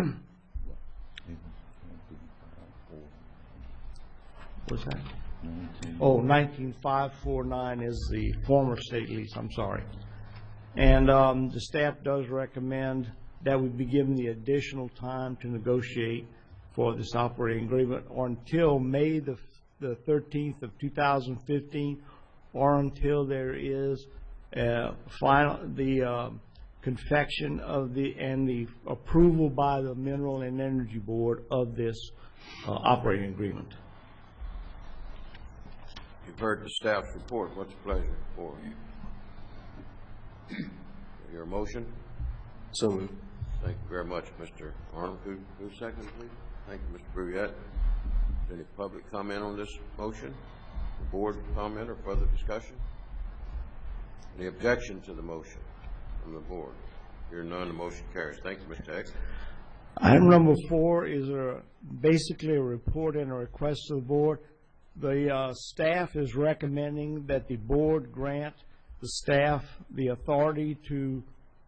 Speaker 10: What's that? Oh, nineteen five forty-nine is the former state lease. I'm sorry. And um, the staff does recommend that we be given the additional time to negotiate for this operating agreement or until May the, the thirteenth of two thousand fifteen, or until there is uh, final the uh, confection of the and the approval by the Mineral and Energy Board of this uh, operating agreement.
Speaker 9: You've heard the staff's report. What's the pleasure for you? Your motion?
Speaker 7: So moved.
Speaker 9: Thank you very much, Mister Arnold. Who, who second, please? Thank you, Mister Bruyette. Any public comment on this motion? Board comment or further discussion? Any objection to the motion from the board? Hearing none, the motion carries. Thank you, Mister Heck.
Speaker 10: Item number four is a, basically a report and a request to the board. The uh, staff is recommending that the board grant the staff the authority to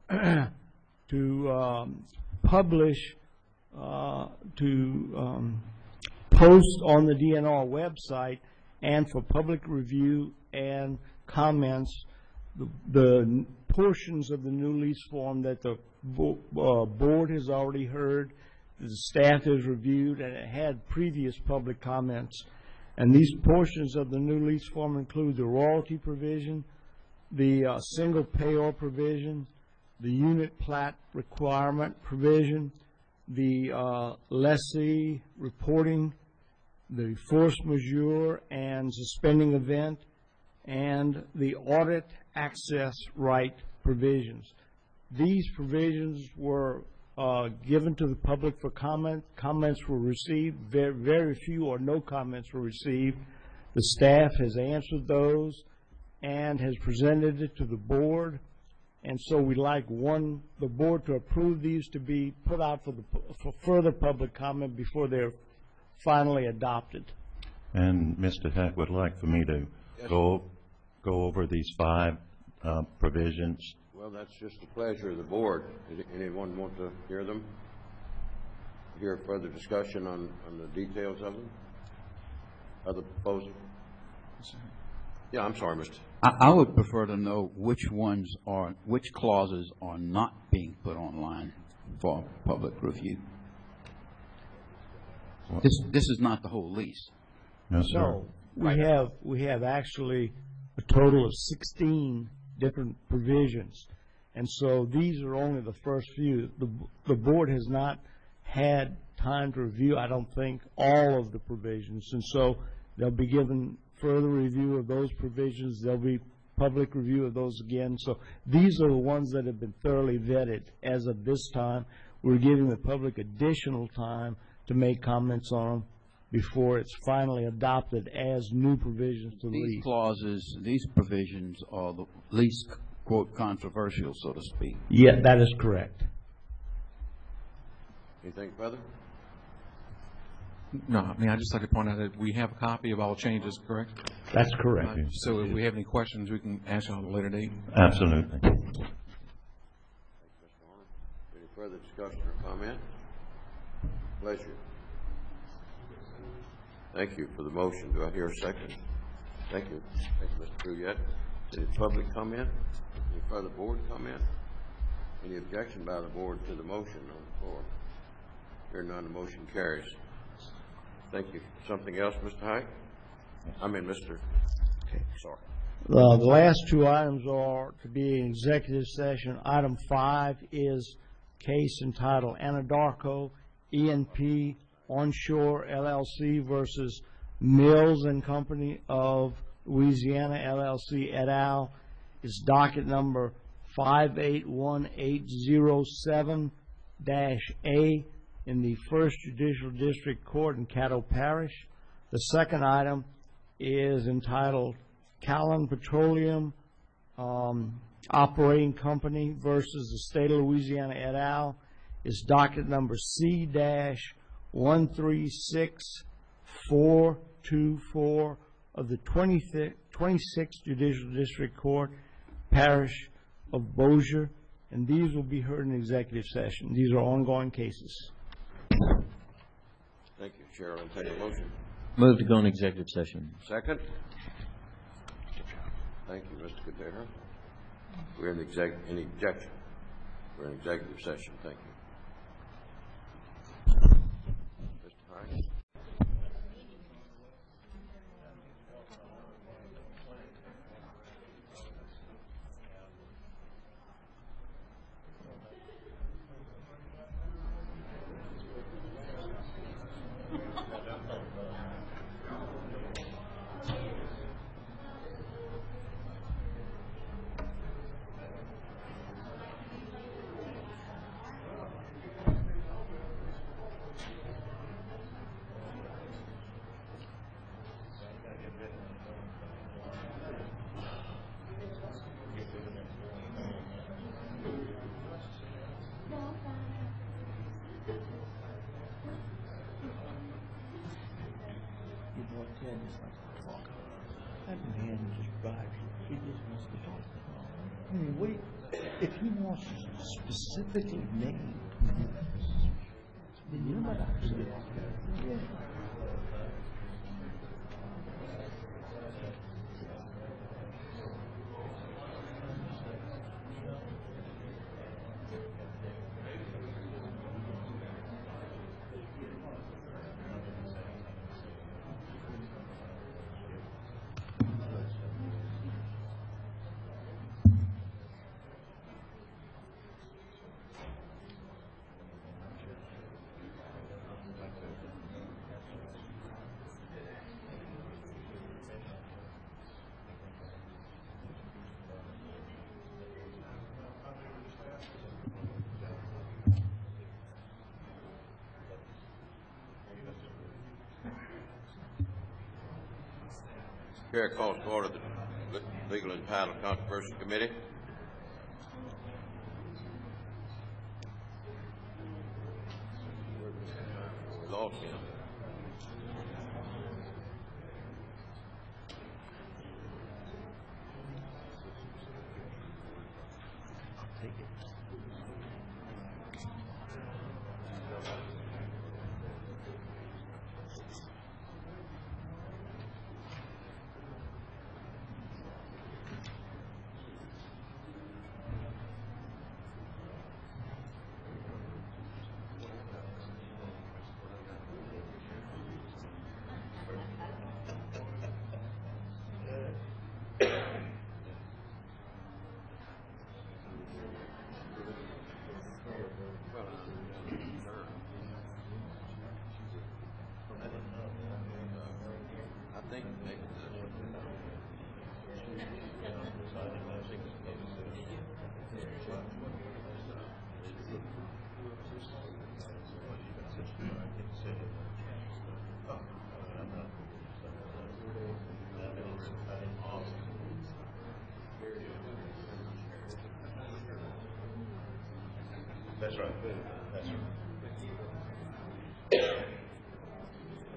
Speaker 10: to um, publish, uh, to um, post on the D N R website and for public review and comments the, the portions of the new lease form that the bo uh, board has already heard, the staff has reviewed, and it had previous public comments. And these portions of the new lease form include the royalty provision, the uh, single payor provision, the unit plat requirement provision, the uh, lessee reporting, the force majeure and suspending event, and the audit access right provisions. These provisions were uh, given to the public for comment. Comments were received. Very, very few or no comments were received. The staff has answered those and has presented it to the board. And so we'd like one, the board to approve these to be put out for, the, for further public comment before they're finally adopted.
Speaker 2: And Mister Heck would like for me to
Speaker 9: Yes.
Speaker 2: go go over these five uh, provisions.
Speaker 9: Well, that's just the pleasure of the board. Does anyone want to hear them? Hear further discussion on, on the details of them? Other proposals? Yeah, I'm sorry, Mister
Speaker 6: I, I would prefer to know which ones are, which clauses are not being put online for public review. This, this is not the whole lease.
Speaker 2: No, sir.
Speaker 10: No, we have, we have actually a total of sixteen different provisions. And so these are only the first few. The, the board has not had time to review, I don't think, all of the provisions. And so they'll be given further review of those provisions. There'll be public review of those again. So these are the ones that have been thoroughly vetted as of this time. We're giving the public additional time to make comments on them before it's finally adopted as new provisions to the
Speaker 6: These
Speaker 10: lease.
Speaker 6: clauses, these provisions are the least, quote, controversial, so to speak.
Speaker 10: Yeah, that is correct.
Speaker 9: Anything further?
Speaker 5: No, I mean, I'd just like to point out that we have a copy of all changes, correct?
Speaker 10: That's correct.
Speaker 5: Uh, So if we have any questions, we can ask you on a later date.
Speaker 2: Absolutely.
Speaker 9: Any further discussion or comment? Pleasure. Thank you for the motion. Do I hear a second? Thank you. Thank you, Mister Bruyette. Any public comment? Any further board comment? Any objection by the board to the motion on the floor? Hearing none, the motion carries. Thank you. Something else, Mister Height? I mean, Mister Okay, sorry.
Speaker 10: Uh, The last two items are to be in executive session. Item five is case entitled Anadarko E and P Onshore L L C versus Mills and Company of Louisiana L L C et al. Is docket number five eight one eight zero seven dash A in the First Judicial District Court in Caddo Parish. The second item is entitled Callan Petroleum um, Operating Company versus the State of Louisiana et al. Is docket number C dash one three six four two four of the twenty-sixth Judicial District Court, Parish of Bossier, and these will be heard in executive session. These are ongoing cases.
Speaker 9: Thank you, Chair. I'll take a motion.
Speaker 15: Move to go in executive session.
Speaker 9: Second. Thank you, Mister Cudero. We're in exec, in objection. We're in executive session. Thank you. Mister Hines.
Speaker 10: That man just drives you. He just wants to talk. I mean, wait, if he wants to specifically name, then you might actually. Yeah. Chair calls to order the Legal and Title Controversy Committee. We lost him. That's right. That's right.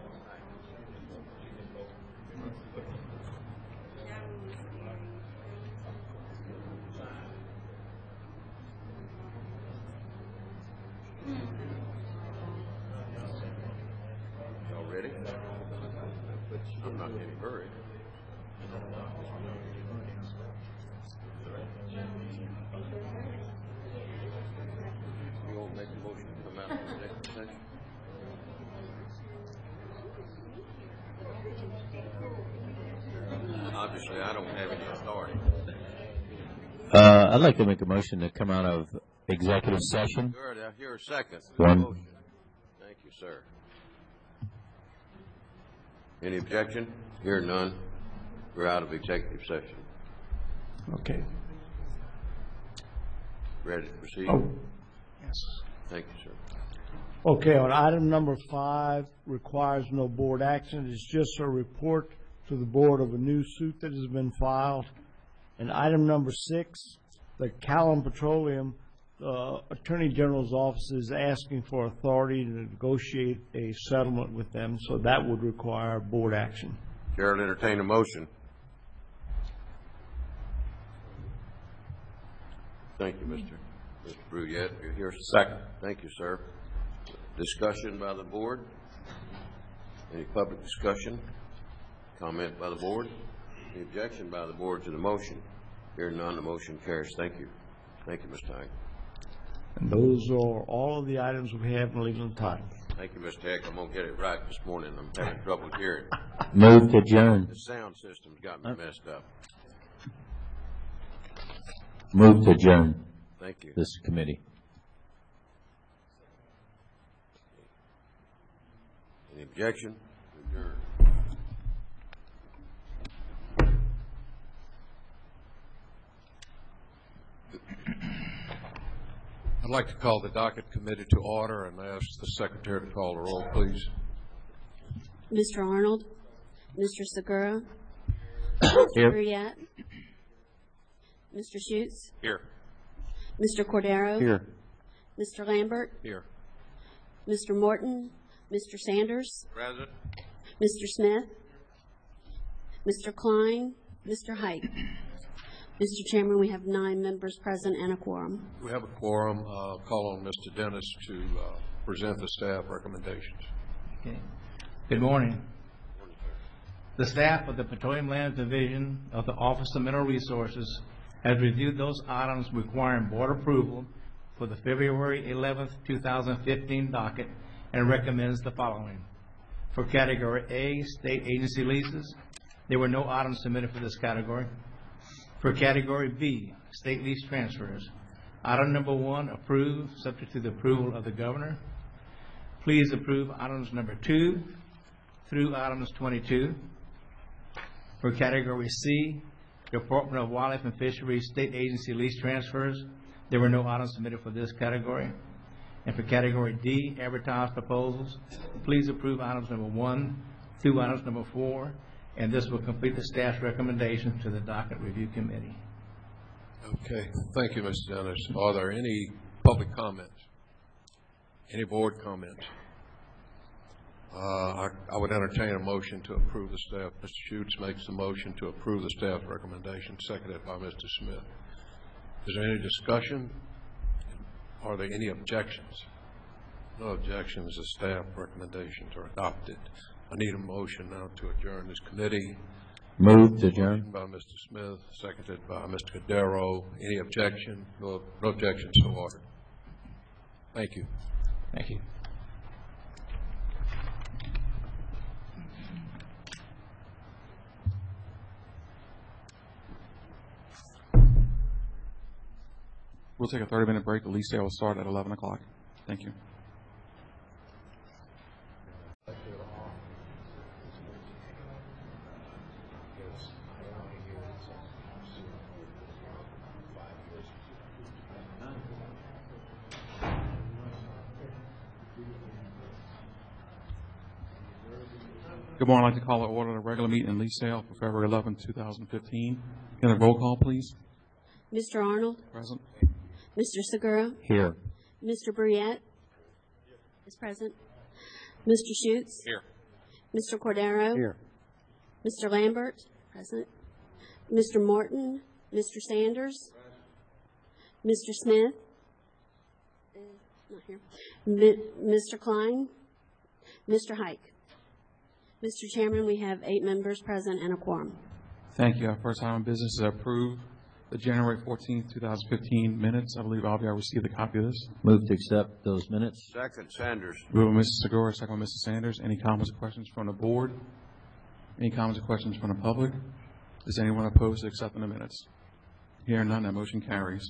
Speaker 9: obviously, I don't have any authority.
Speaker 15: Uh, I'd like to make a motion to come out of executive session.
Speaker 9: Good, I hear a second.
Speaker 15: One.
Speaker 9: Motion. Thank you, sir. Any objection? Hear none. We're out of executive session.
Speaker 10: Okay.
Speaker 9: Ready to proceed?
Speaker 10: Oh, yes.
Speaker 9: Thank you, sir.
Speaker 10: Okay, on item number five, requires no board action. It's just a report to the board of a new suit that has been filed. And item number six, the Callum Petroleum uh, Attorney General's office is asking for authority to negotiate a settlement with them, so that would require board action.
Speaker 9: Chair will entertain a motion. Thank you, Mister Mister Bruyette. You're here. Second. Thank you, sir. Discussion by the board. Any public discussion? Comment by the board? Any objection by the board to the motion? Hearing none, the motion carries. Thank you. Thank you, Mister Heck.
Speaker 10: And those are all of the items we have in legal title.
Speaker 9: Thank you, Mister Heck. I'm going to get it right this morning. I'm having trouble hearing.
Speaker 15: Move to adjourn.
Speaker 9: The sound system's got me messed up.
Speaker 15: Move to adjourn.
Speaker 9: Thank you.
Speaker 15: This committee.
Speaker 9: Any objection? Adjourn.
Speaker 14: I'd like to call the docket committee to order and ask the secretary to call the roll, please.
Speaker 12: Mister Arnold, Mister Segura, Mister
Speaker 15: Here.
Speaker 12: Bruyette, Mister Schutz,
Speaker 14: Here.
Speaker 12: Mister Cordero,
Speaker 15: Here.
Speaker 12: Mister Lambert,
Speaker 14: Here.
Speaker 12: Mister Morton, Mister Sanders,
Speaker 9: Present.
Speaker 12: Mister Smith, Mister Klein, Mister Height. Mister Chairman, we have nine members present and a quorum.
Speaker 14: We have a quorum. Uh, call on Mister Dennis to uh, present the staff recommendations.
Speaker 16: Okay. Good morning. The staff of the Petroleum Lands Division of the Office of Mineral Resources has reviewed those items requiring board approval for the February eleventh, two thousand fifteen docket and recommends the following. For Category A, state agency leases, there were no items submitted for this category. For Category B, state lease transfers, item number one, approved, subject to the approval of the governor. Please approve items number two through items twenty-two. For Category C, Department of Wildlife and Fisheries State Agency lease transfers, there were no items submitted for this category. And for Category D, advertised proposals, please approve items number one through items number four, and this will complete the staff's recommendation to the docket review committee.
Speaker 14: Okay. Thank you, Mister Dennis. Are there any public comments? Any board comments? Uh, I, I would entertain a motion to approve the staff. Mister Schutz makes the motion to approve the staff recommendation, seconded by Mister Smith. Is there any discussion? Are there any objections? No objections. The staff recommendations are adopted. I need a motion now to adjourn this committee.
Speaker 15: Move to adjourn.
Speaker 14: Motion by Mister Smith, seconded by Mister Cordero. Any objection? No, no objection, so ordered. Thank you.
Speaker 16: Thank you.
Speaker 5: We'll take a thirty-minute break. The lease sale will start at eleven o'clock. Thank you. Good morning. I'd like to call to order the regular meeting and lease sale for February eleventh, two thousand fifteen. Can I have a roll call, please?
Speaker 12: Mister Arnold,
Speaker 5: Present.
Speaker 12: Mister Segura,
Speaker 15: Here.
Speaker 12: Mister Bruyette is present. Mister Schutz.
Speaker 14: Here.
Speaker 12: Mister Cordero.
Speaker 15: Here.
Speaker 12: Mister Lambert, present. Mister Morton, Mister Sanders. Mister Smith. Uh, Not here. Mi- Mister Klein. Mister Height. Mister Chairman, we have eight members present and a quorum.
Speaker 5: Thank you. Our first item of business is to approve the January fourteenth, two thousand fifteen minutes. I believe all of you have received a copy of this.
Speaker 15: Move to accept those minutes.
Speaker 9: Second, Sanders.
Speaker 5: Moved by Mister Segura, second by Mister Sanders. Any comments or questions from the board? Any comments or questions from the public? Is anyone opposed to accepting the minutes? Hearing none, that motion carries.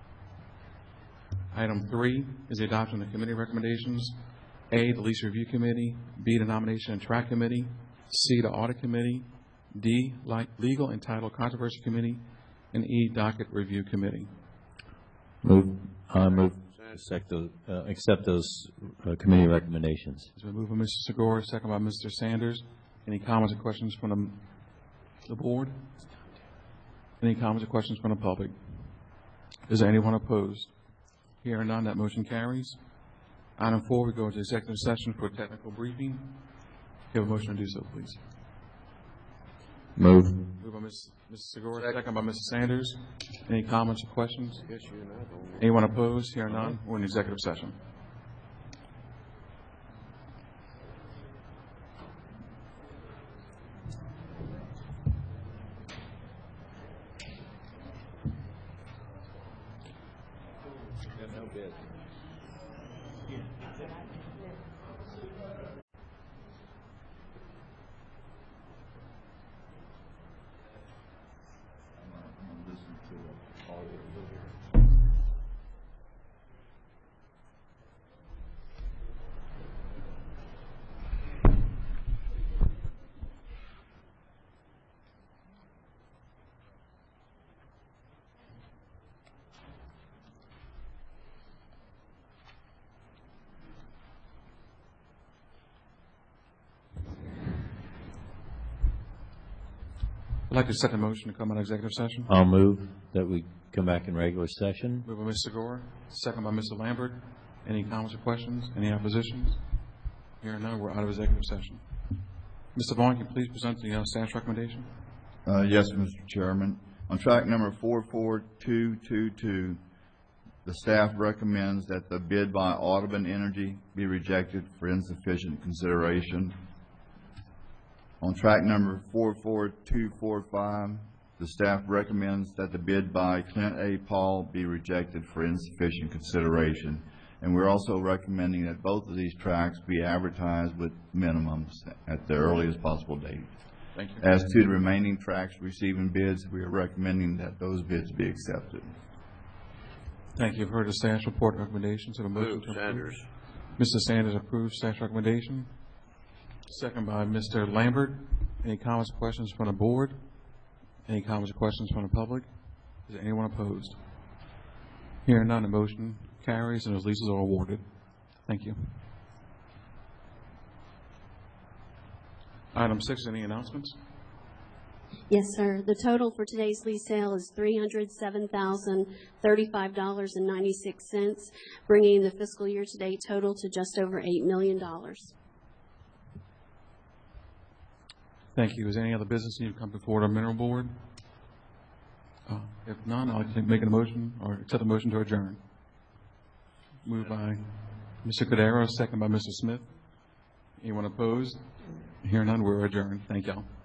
Speaker 5: Item three is the adoption of the committee recommendations. A, the Lease Review Committee. B, the Nomination and Track Committee. C, the Audit Committee. D, like Legal and Title Controversy Committee. And E, Docket Review Committee.
Speaker 15: Move, I move to accept those, uh, accept those uh, committee recommendations.
Speaker 5: It's been moved by Mister Segura, second by Mister Sanders. Any comments or questions from the, the board? Any comments or questions from the public? Is there anyone opposed? Hearing none, that motion carries. Item four, we go into executive session for a technical briefing. You have a motion to do so, please.
Speaker 15: Move.
Speaker 5: Moved by Miz Mister Segura, second by Mister Sanders. Any comments or questions? Anyone opposed? Hearing none, we're in executive session. I'd like to set a motion to come out of executive session.
Speaker 15: I'll move that we come back in regular session.
Speaker 5: Moved by Mister Segura, second by Mister Lambert. Any comments or questions? Any oppositions? Hearing none, we're out of executive session. Mister Vaughn, can you please present the uh, staff's recommendation?
Speaker 1: Uh, yes, Mister Chairman. On track number four four two two two, the staff recommends that the bid by Audubon Energy be rejected for insufficient consideration. On track number four four two four five, the staff recommends that the bid by Clint A. Paul be rejected for insufficient consideration. And we're also recommending that both of these tracks be advertised with minimums at the earliest possible date.
Speaker 5: Thank you.
Speaker 1: As to the remaining tracks receiving bids, we are recommending that those bids be accepted.
Speaker 5: Thank you. You've heard the staff's report recommendations. So the motion
Speaker 9: Move,
Speaker 5: to approve.
Speaker 9: Sanders.
Speaker 5: Mister Sanders approves staff's recommendation. Second by Mister Lambert. Any comments or questions from the board? Any comments or questions from the public? Is there anyone opposed? Hearing none, the motion carries and those leases are awarded. Thank you. Item six, any announcements?
Speaker 12: Yes, sir. The total for today's lease sale is three hundred seven thousand thirty-five dollars and ninety-six cents, bringing the fiscal year-to-date total to just over eight million dollars.
Speaker 5: Thank you. Is there any other business need to come before the mineral board? Uh, if none, I'll make a motion or accept the motion to adjourn. Moved by Mister Cordero, second by Mister Smith. Anyone opposed? Hearing none, we're adjourned. Thank y'all.